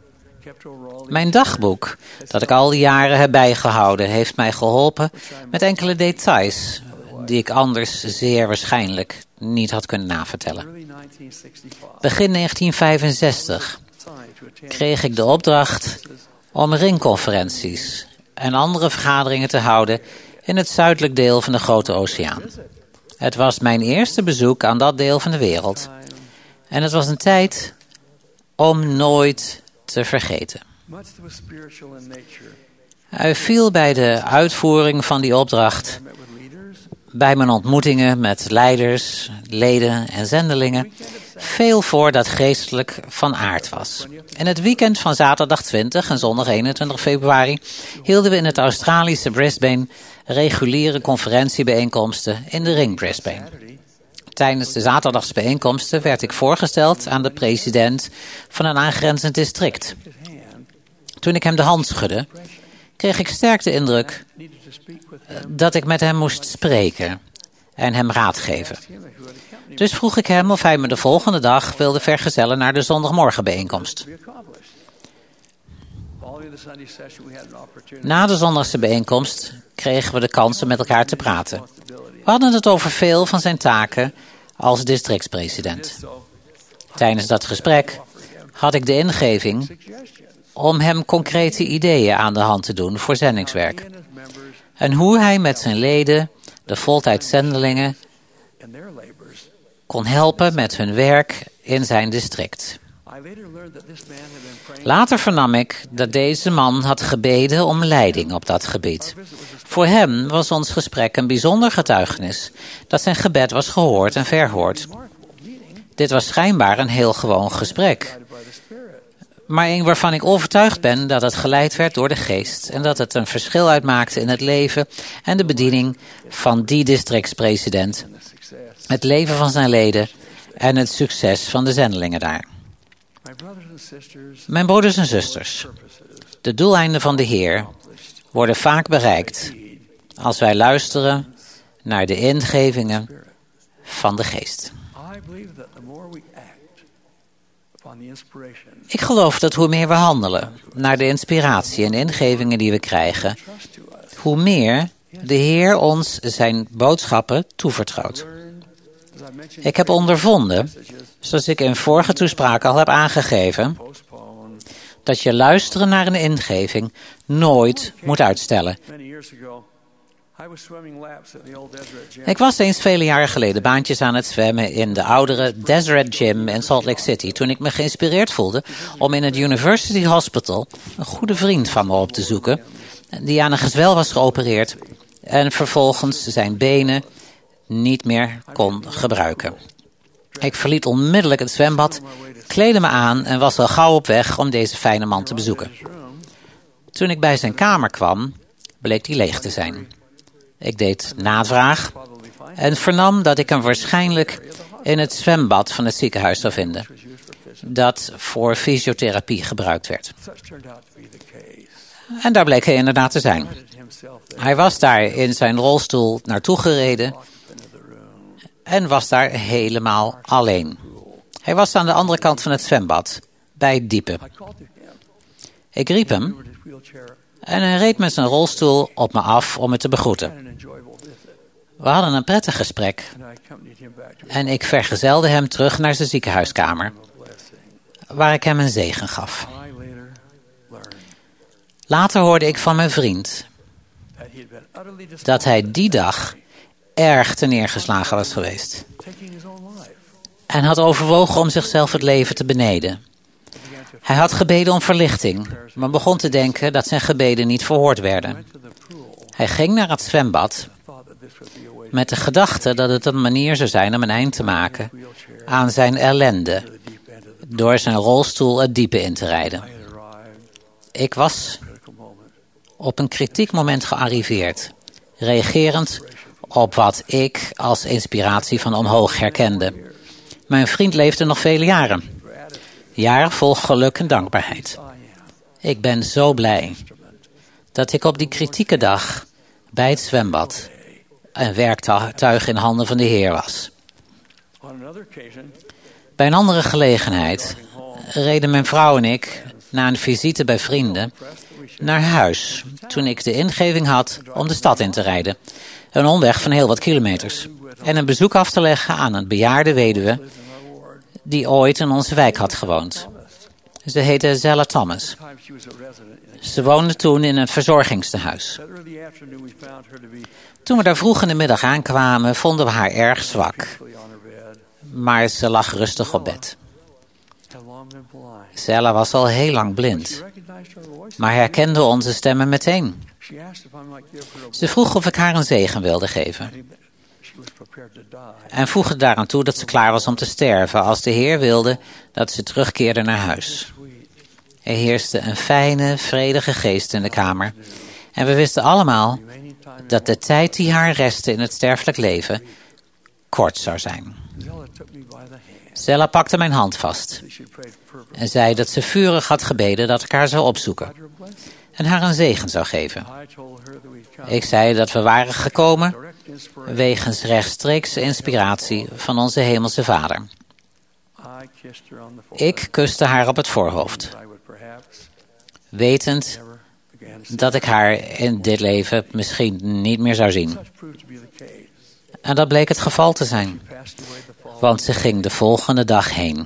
B: Mijn dagboek, dat ik al die jaren heb bijgehouden, heeft mij geholpen met enkele details die ik anders zeer waarschijnlijk niet had kunnen navertellen. Begin negentien vijfenzestig kreeg ik de opdracht om ringconferenties en andere vergaderingen te houden in het zuidelijk deel van de Grote Oceaan. Het was mijn eerste bezoek aan dat deel van de wereld. En het was een tijd om nooit te vergeten. Hij viel bij de uitvoering van die opdracht, bij mijn ontmoetingen met leiders, leden en zendelingen, veel voor dat geestelijk van aard was. In het weekend van zaterdag twintig en zondag eenentwintig februari hielden we in het Australische Brisbane reguliere conferentiebijeenkomsten in de Ring Brisbane. Tijdens de zaterdagsbijeenkomsten werd ik voorgesteld aan de president van een aangrenzend district. Toen ik hem de hand schudde, kreeg ik sterk de indruk dat ik met hem moest spreken en hem raad geven. Dus vroeg ik hem of hij me de volgende dag wilde vergezellen naar de zondagmorgenbijeenkomst. Na de zondagse bijeenkomst kregen we de kans om met elkaar te praten. We hadden het over veel van zijn taken als districtspresident. Tijdens dat gesprek had ik de ingeving om hem concrete ideeën aan de hand te doen voor zendingswerk. En hoe hij met zijn leden, de voltijdzendelingen, kon helpen met hun werk in zijn district. Later vernam ik dat deze man had gebeden om leiding op dat gebied. Voor hem was ons gesprek een bijzonder getuigenis dat zijn gebed was gehoord en verhoord. Dit was schijnbaar een heel gewoon gesprek, maar een waarvan ik overtuigd ben dat het geleid werd door de geest en dat het een verschil uitmaakte in het leven en de bediening van die districtspresident, het leven van zijn leden en het succes van de zendelingen daar. Mijn broeders en zusters, de doeleinden van de Heer worden vaak bereikt als wij luisteren naar de ingevingen van de geest. Ik geloof dat hoe meer we handelen naar de inspiratie en ingevingen die we krijgen, hoe meer de Heer ons zijn boodschappen toevertrouwt. Ik heb ondervonden, zoals ik in vorige toespraken al heb aangegeven, dat je luisteren naar een ingeving nooit moet uitstellen. Ik was eens vele jaren geleden baantjes aan het zwemmen in de oudere Deseret Gym in Salt Lake City, toen ik me geïnspireerd voelde om in het University Hospital een goede vriend van me op te zoeken, die aan een gezwel was geopereerd en vervolgens zijn benen niet meer kon gebruiken. Ik verliet onmiddellijk het zwembad, kleedde me aan en was al gauw op weg om deze fijne man te bezoeken. Toen ik bij zijn kamer kwam, bleek die leeg te zijn. Ik deed navraag en vernam dat ik hem waarschijnlijk in het zwembad van het ziekenhuis zou vinden, dat voor fysiotherapie gebruikt werd. En daar bleek hij inderdaad te zijn. Hij was daar in zijn rolstoel naartoe gereden en was daar helemaal alleen. Hij was aan de andere kant van het zwembad, bij het diepe. Ik riep hem en hij reed met zijn rolstoel op me af om me te begroeten. We hadden een prettig gesprek en ik vergezelde hem terug naar zijn ziekenhuiskamer, waar ik hem een zegen gaf. Later hoorde ik van mijn vriend dat hij die dag erg teneergeslagen was geweest en had overwogen om zichzelf het leven te beneden. Hij had gebeden om verlichting, maar begon te denken dat zijn gebeden niet verhoord werden. Hij ging naar het zwembad met de gedachte dat het een manier zou zijn om een eind te maken aan zijn ellende door zijn rolstoel het diepe in te rijden. Ik was op een kritiek moment gearriveerd, reagerend op wat ik als inspiratie van omhoog herkende. Mijn vriend leefde nog vele jaren. Jaren vol geluk en dankbaarheid. Ik ben zo blij dat ik op die kritieke dag bij het zwembad een werktuig in handen van de Heer was. Bij een andere gelegenheid reden mijn vrouw en ik na een visite bij vrienden naar huis toen ik de ingeving had om de stad in te rijden. Een omweg van heel wat kilometers. En een bezoek af te leggen aan een bejaarde weduwe die ooit in onze wijk had gewoond. Ze heette Zella Thomas. Ze woonde toen in een verzorgingstehuis. Toen we daar vroeg in de middag aankwamen, vonden we haar erg zwak. Maar ze lag rustig op bed. Zella was al heel lang blind. maar herkende onze stemmen meteen. Ze vroeg of ik haar een zegen wilde geven. En voegde daaraan toe dat ze klaar was om te sterven als de Heer wilde dat ze terugkeerde naar huis. Er heerste een fijne, vredige geest in de kamer. En we wisten allemaal dat de tijd die haar restte in het sterfelijk leven kort zou zijn. Zella pakte mijn hand vast en zei dat ze vurig had gebeden dat ik haar zou opzoeken en haar een zegen zou geven. Ik zei dat we waren gekomen wegens rechtstreekse inspiratie van onze hemelse Vader. Ik kuste haar op het voorhoofd, wetend dat ik haar in dit leven misschien niet meer zou zien. En dat bleek het geval te zijn, want ze ging de volgende dag heen.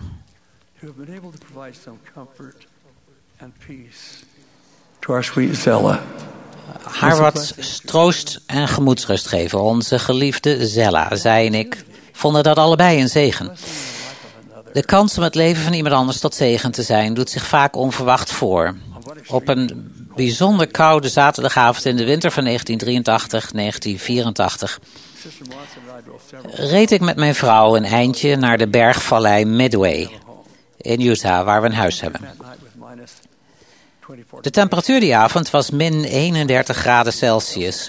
B: Haar wat troost en gemoedsrust geven. Onze geliefde Zella, zij en ik, vonden dat allebei een zegen. De kans om het leven van iemand anders tot zegen te zijn doet zich vaak onverwacht voor. Op een bijzonder koude zaterdagavond in de winter van negentien drieëntachtig negentien vierentachtig reed ik met mijn vrouw een eindje naar de bergvallei Midway in Utah, waar we een huis hebben. De temperatuur die avond was min eenendertig graden Celsius.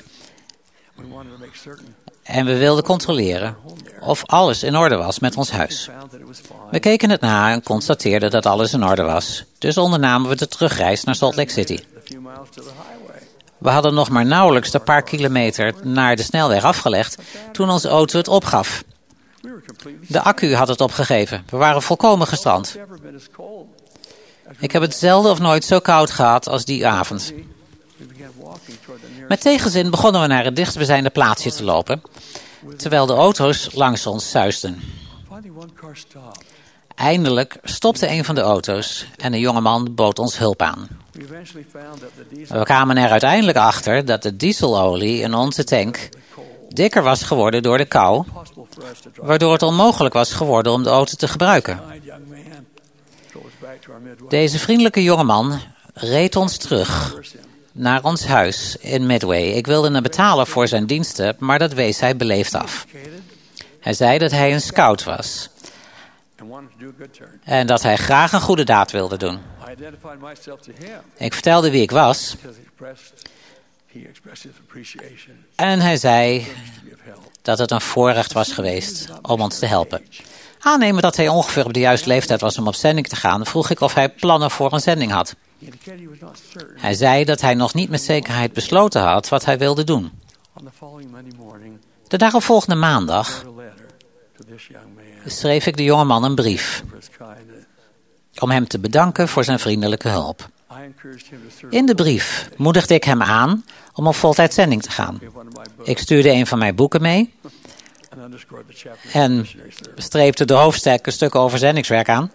B: En we wilden controleren of alles in orde was met ons huis. We keken het na en constateerden dat alles in orde was. Dus ondernamen we de terugreis naar Salt Lake City. We hadden nog maar nauwelijks de paar kilometer naar de snelweg afgelegd toen onze auto het opgaf. De accu had het opgegeven. We waren volkomen gestrand. Ik heb het zelden of nooit zo koud gehad als die avond. Met tegenzin begonnen we naar het dichtstbijzijnde plaatsje te lopen, terwijl de auto's langs ons suisden. Eindelijk stopte een van de auto's en een jongeman bood ons hulp aan. We kwamen er uiteindelijk achter dat de dieselolie in onze tank dikker was geworden door de kou, waardoor het onmogelijk was geworden om de auto te gebruiken. Deze vriendelijke jongeman reed ons terug naar ons huis in Midway. Ik wilde hem betalen voor zijn diensten, maar dat wees hij beleefd af. Hij zei dat hij een scout was en dat hij graag een goede daad wilde doen. Ik vertelde wie ik was en hij zei dat het een voorrecht was geweest om ons te helpen. Aannemen dat hij ongeveer op de juiste leeftijd was om op zending te gaan, vroeg ik of hij plannen voor een zending had. Hij zei dat hij nog niet met zekerheid besloten had wat hij wilde doen. De daaropvolgende maandag schreef ik de jongeman een brief om hem te bedanken voor zijn vriendelijke hulp. In de brief moedigde ik hem aan om op voltijdzending te gaan. Ik stuurde een van mijn boeken mee en streepte de hoofdstukken stukken over zendingswerk aan.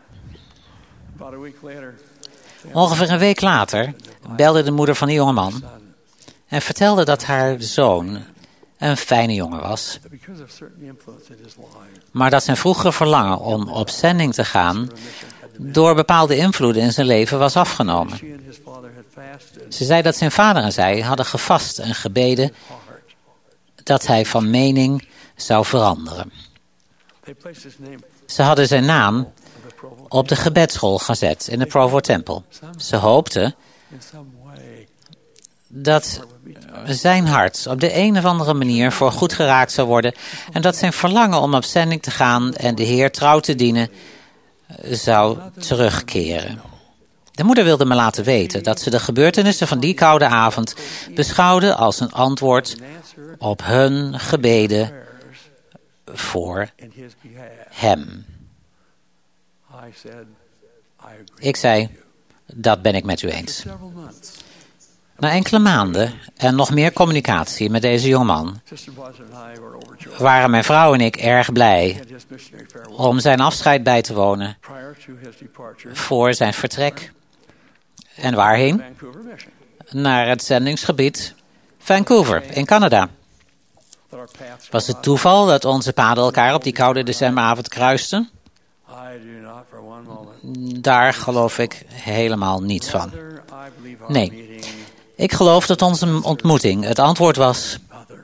B: Ongeveer een week later belde de moeder van die jongeman en vertelde dat haar zoon een fijne jongen was, maar dat zijn vroegere verlangen om op zending te gaan door bepaalde invloeden in zijn leven was afgenomen. Ze zei dat zijn vader en zij hadden gevast en gebeden dat hij van mening zou veranderen. Ze hadden zijn naam op de gebedsschool gezet in de Provo Tempel. Ze hoopten dat zijn hart op de een of andere manier voor goed geraakt zou worden en dat zijn verlangen om op zending te gaan en de Heer trouw te dienen zou terugkeren. De moeder wilde me laten weten dat ze de gebeurtenissen van die koude avond beschouwde als een antwoord op hun gebeden voor hem. Ik zei, dat ben ik met u eens. Na enkele maanden en nog meer communicatie met deze jongeman waren mijn vrouw en ik erg blij om zijn afscheid bij te wonen voor zijn vertrek. En waarheen? Naar het zendingsgebied Vancouver in Canada. Was het toeval dat onze paden elkaar op die koude decemberavond kruisten? Daar geloof ik helemaal niets van. Nee, ik geloof dat onze ontmoeting het antwoord was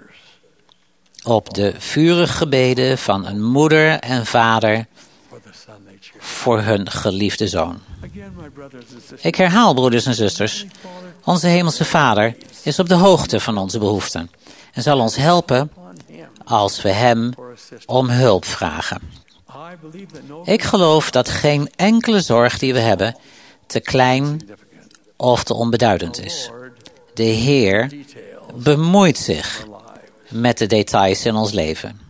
B: op de vurige gebeden van een moeder en vader voor hun geliefde zoon. Ik herhaal, broeders en zusters, onze hemelse Vader is op de hoogte van onze behoeften en zal ons helpen als we hem om hulp vragen. Ik geloof dat geen enkele zorg die we hebben te klein of te onbeduidend is. De Heer bemoeit zich met de details in ons leven.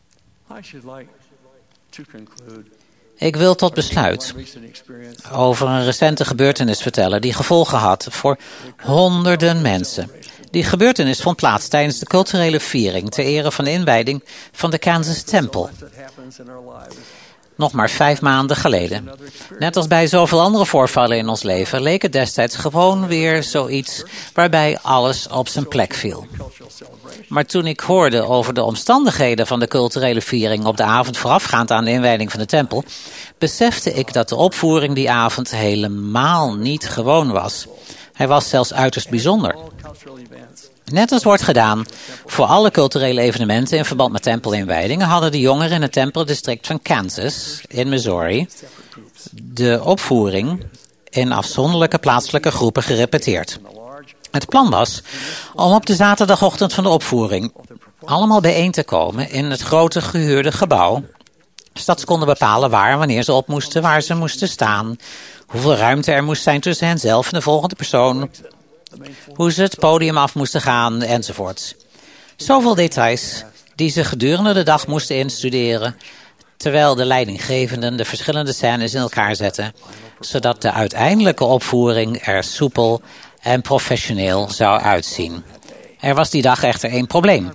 B: Ik wil tot besluit over een recente gebeurtenis vertellen die gevolgen had voor honderden mensen. Die gebeurtenis vond plaats tijdens de culturele viering ter ere van de inwijding van de Kansas Tempel. Nog maar vijf maanden geleden. Net als bij zoveel andere voorvallen in ons leven leek het destijds gewoon weer zoiets waarbij alles op zijn plek viel. Maar toen ik hoorde over de omstandigheden van de culturele viering op de avond voorafgaand aan de inwijding van de tempel, besefte ik dat de opvoering die avond helemaal niet gewoon was. Hij was zelfs uiterst bijzonder. Net als wordt gedaan voor alle culturele evenementen in verband met tempelinwijdingen, hadden de jongeren in het tempeldistrict van Kansas in Missouri de opvoering in afzonderlijke plaatselijke groepen gerepeteerd. Het plan was om op de zaterdagochtend van de opvoering allemaal bijeen te komen in het grote gehuurde gebouw, zodat ze konden bepalen waar en wanneer ze op moesten, waar ze moesten staan, hoeveel ruimte er moest zijn tussen hen zelf en de volgende persoon, hoe ze het podium af moesten gaan, enzovoorts. Zoveel details die ze gedurende de dag moesten instuderen, terwijl de leidinggevenden de verschillende scènes in elkaar zetten, zodat de uiteindelijke opvoering er soepel en professioneel zou uitzien. Er was die dag echter één probleem.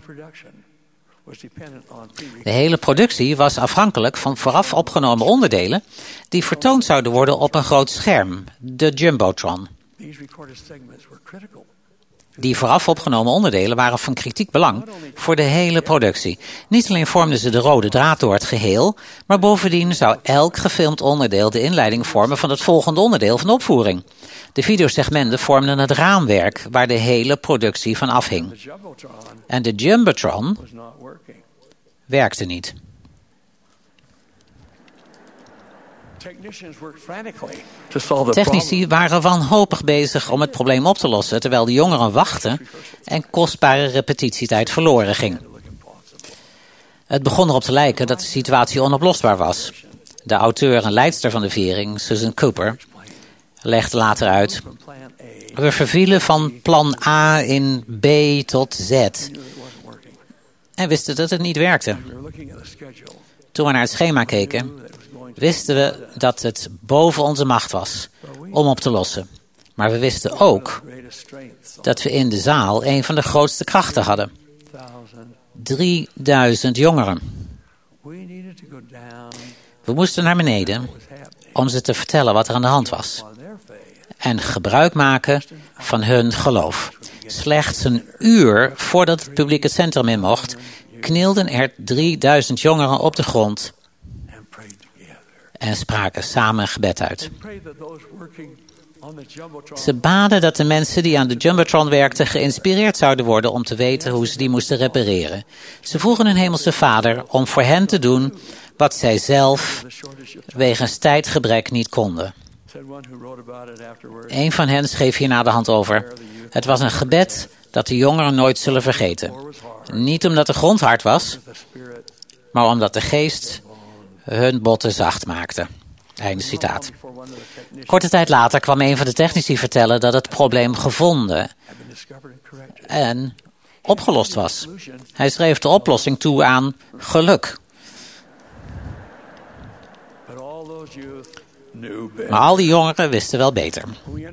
B: De hele productie was afhankelijk van vooraf opgenomen onderdelen die vertoond zouden worden op een groot scherm, de Jumbotron. Die vooraf opgenomen onderdelen waren van kritiek belang voor de hele productie. Niet alleen vormden ze de rode draad door het geheel, maar bovendien zou elk gefilmd onderdeel de inleiding vormen van het volgende onderdeel van de opvoering. De videosegmenten vormden het raamwerk waar de hele productie van afhing. En de Jumbotron werkte niet. Technici waren wanhopig bezig om het probleem op te lossen, terwijl de jongeren wachten en kostbare repetitietijd verloren ging. Het begon erop te lijken dat de situatie onoplosbaar was. De auteur en leidster van de viering, Susan Cooper, legde later uit: we vervielen van plan A in B tot Z en wisten dat het niet werkte. Toen we naar het schema keken, wisten we dat het boven onze macht was om op te lossen. Maar we wisten ook dat we in de zaal een van de grootste krachten hadden. drieduizend jongeren. We moesten naar beneden om ze te vertellen wat er aan de hand was. En gebruik maken van hun geloof. Slechts een uur voordat het publiek het centrum in mocht, knielden er drieduizend jongeren op de grond en spraken samen een gebed uit. Ze baden dat de mensen die aan de Jumbotron werkten geïnspireerd zouden worden om te weten hoe ze die moesten repareren. Ze vroegen hun hemelse Vader om voor hen te doen wat zij zelf wegens tijdgebrek niet konden. Een van hen schreef hier na de hand over: het was een gebed dat de jongeren nooit zullen vergeten. Niet omdat de grond hard was, maar omdat de geest hun botten zacht maakte. Einde citaat. Korte tijd later kwam een van de technici vertellen dat het probleem gevonden en opgelost was. Hij schreef de oplossing toe aan geluk. Maar al die jongeren wisten wel beter.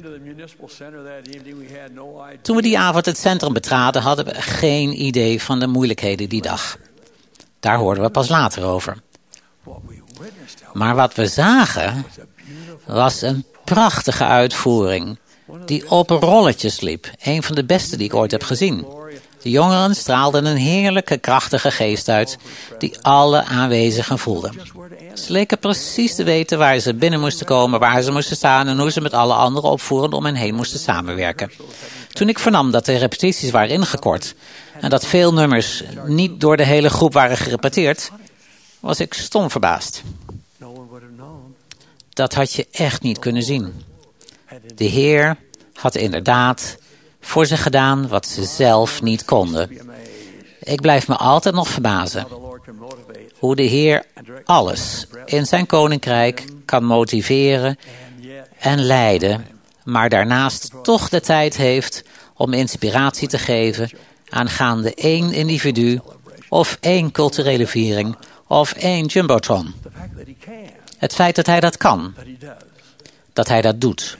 B: Toen we die avond het centrum betraden, hadden we geen idee van de moeilijkheden die dag. Daar hoorden we pas later over. Maar wat we zagen was een prachtige uitvoering die op rolletjes liep. Een van de beste die ik ooit heb gezien. De jongeren straalden een heerlijke, krachtige geest uit, die alle aanwezigen voelden. Ze leken precies te weten waar ze binnen moesten komen, waar ze moesten staan en hoe ze met alle anderen opvoerenden om hen heen moesten samenwerken. Toen ik vernam dat de repetities waren ingekort en dat veel nummers niet door de hele groep waren gerepeteerd, was ik stom verbaasd. Dat had je echt niet kunnen zien. De Heer had inderdaad voor ze gedaan wat ze zelf niet konden. Ik blijf me altijd nog verbazen hoe de Heer alles in zijn koninkrijk kan motiveren en leiden, maar daarnaast toch de tijd heeft om inspiratie te geven aangaande één individu of één culturele viering of één jumbotron. Het feit dat hij dat kan, dat hij dat doet,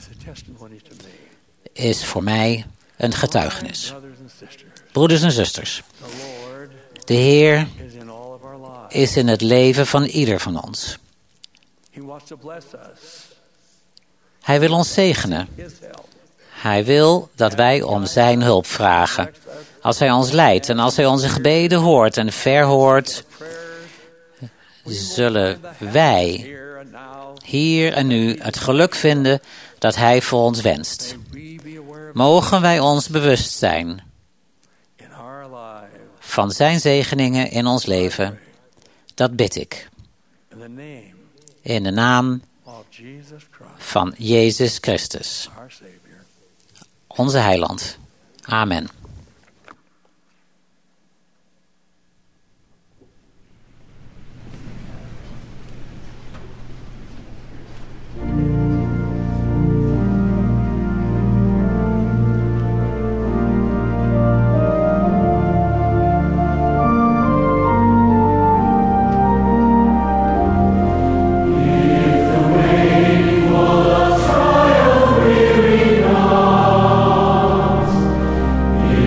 B: is voor mij een getuigenis. Broeders en zusters, de Heer is in het leven van ieder van ons. Hij wil ons zegenen. Hij wil dat wij om zijn hulp vragen. Als hij ons leidt en als hij onze gebeden hoort en verhoort, zullen wij hier en nu het geluk vinden dat hij voor ons wenst. Mogen wij ons bewust zijn van zijn zegeningen in ons leven. Dat bid ik. In de naam van Jezus Christus, onze heiland. Amen.
G: You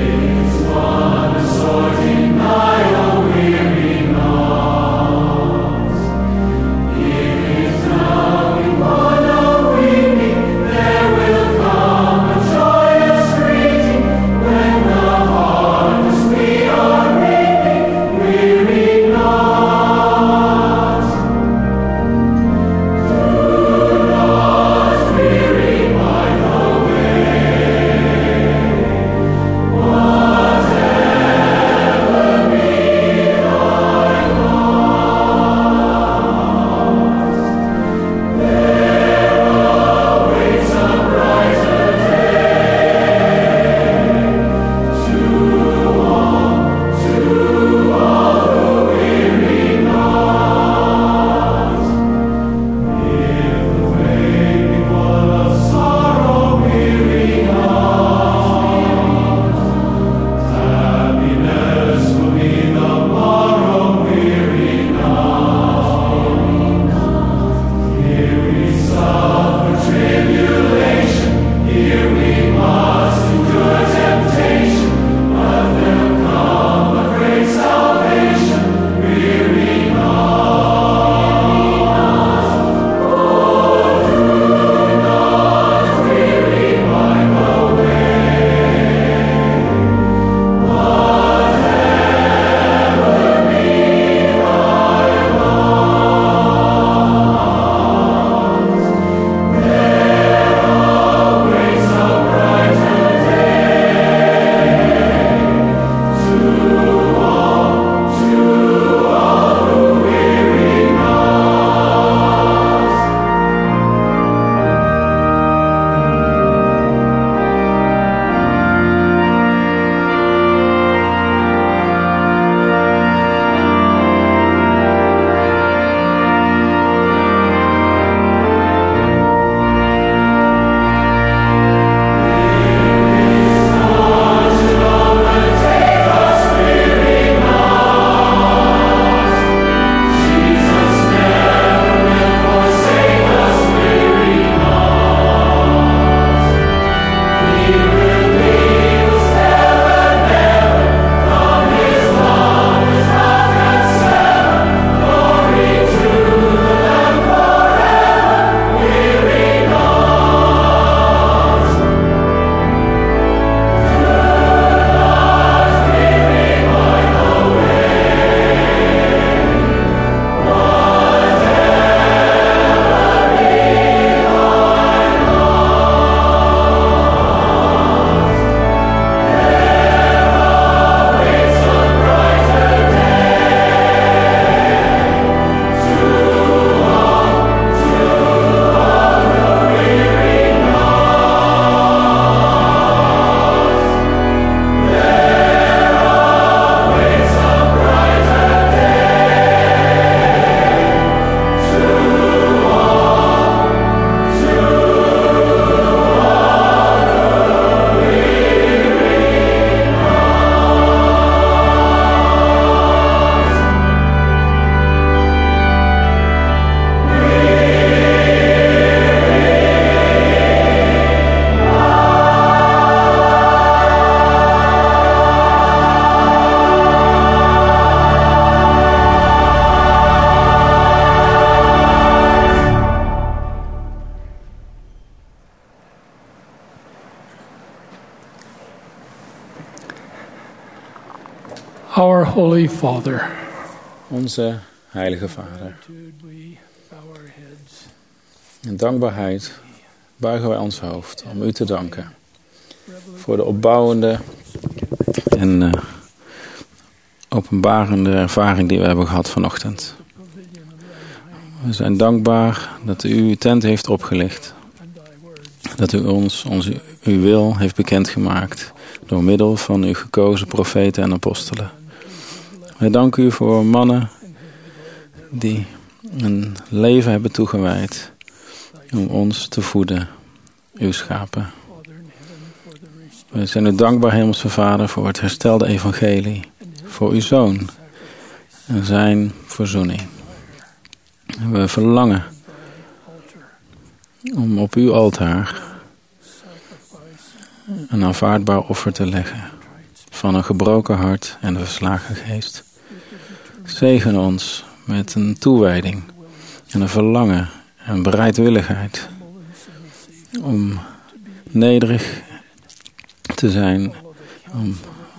G: Holy Father.
F: Onze heilige Vader. In dankbaarheid buigen wij ons hoofd om u te danken voor de opbouwende en uh, openbarende ervaring die we hebben gehad vanochtend. We zijn dankbaar dat u uw tent heeft opgelicht. Dat u ons onze, uw wil heeft bekendgemaakt door middel van uw gekozen profeten en apostelen. Wij danken u voor mannen die een leven hebben toegewijd om ons te voeden, uw schapen. We zijn u dankbaar, Hemelse Vader, voor het herstelde evangelie, voor uw Zoon en zijn verzoening. We verlangen om op uw altaar een aanvaardbaar offer te leggen van een gebroken hart en een verslagen geest. Zegen ons met een toewijding en een verlangen en bereidwilligheid om nederig te zijn, om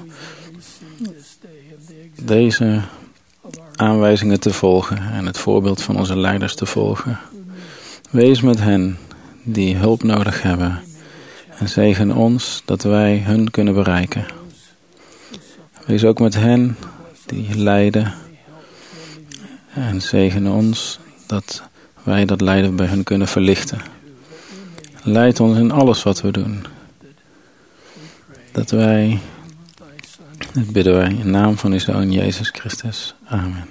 F: deze aanwijzingen te volgen en het voorbeeld van onze leiders te volgen. Wees met hen die hulp nodig hebben en zegen ons dat wij hun kunnen bereiken. Wees ook met hen die lijden en zegen ons dat wij dat lijden bij hun kunnen verlichten. Leid ons in alles wat we doen. Dat wij, dit bidden wij in naam van uw Zoon Jezus Christus. Amen.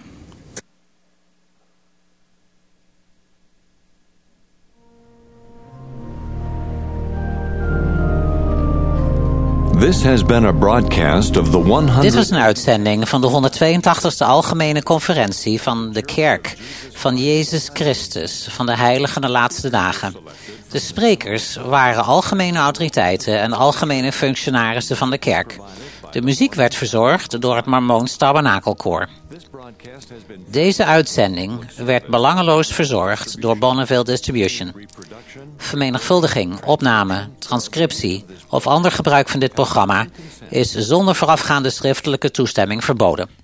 A: This has been a broadcast of the honderd...
B: Dit was een uitzending van de honderdtweeëntachtigste Algemene Conferentie van de Kerk van Jezus Christus van de Heilige de Laatste Dagen. De sprekers waren algemene autoriteiten en algemene functionarissen van de kerk. De muziek werd verzorgd door het Mormoons Tabernakelkoor. Deze uitzending werd belangeloos verzorgd door Bonneville Distribution. Vermenigvuldiging, opname, transcriptie of ander gebruik van dit programma is zonder voorafgaande schriftelijke toestemming verboden.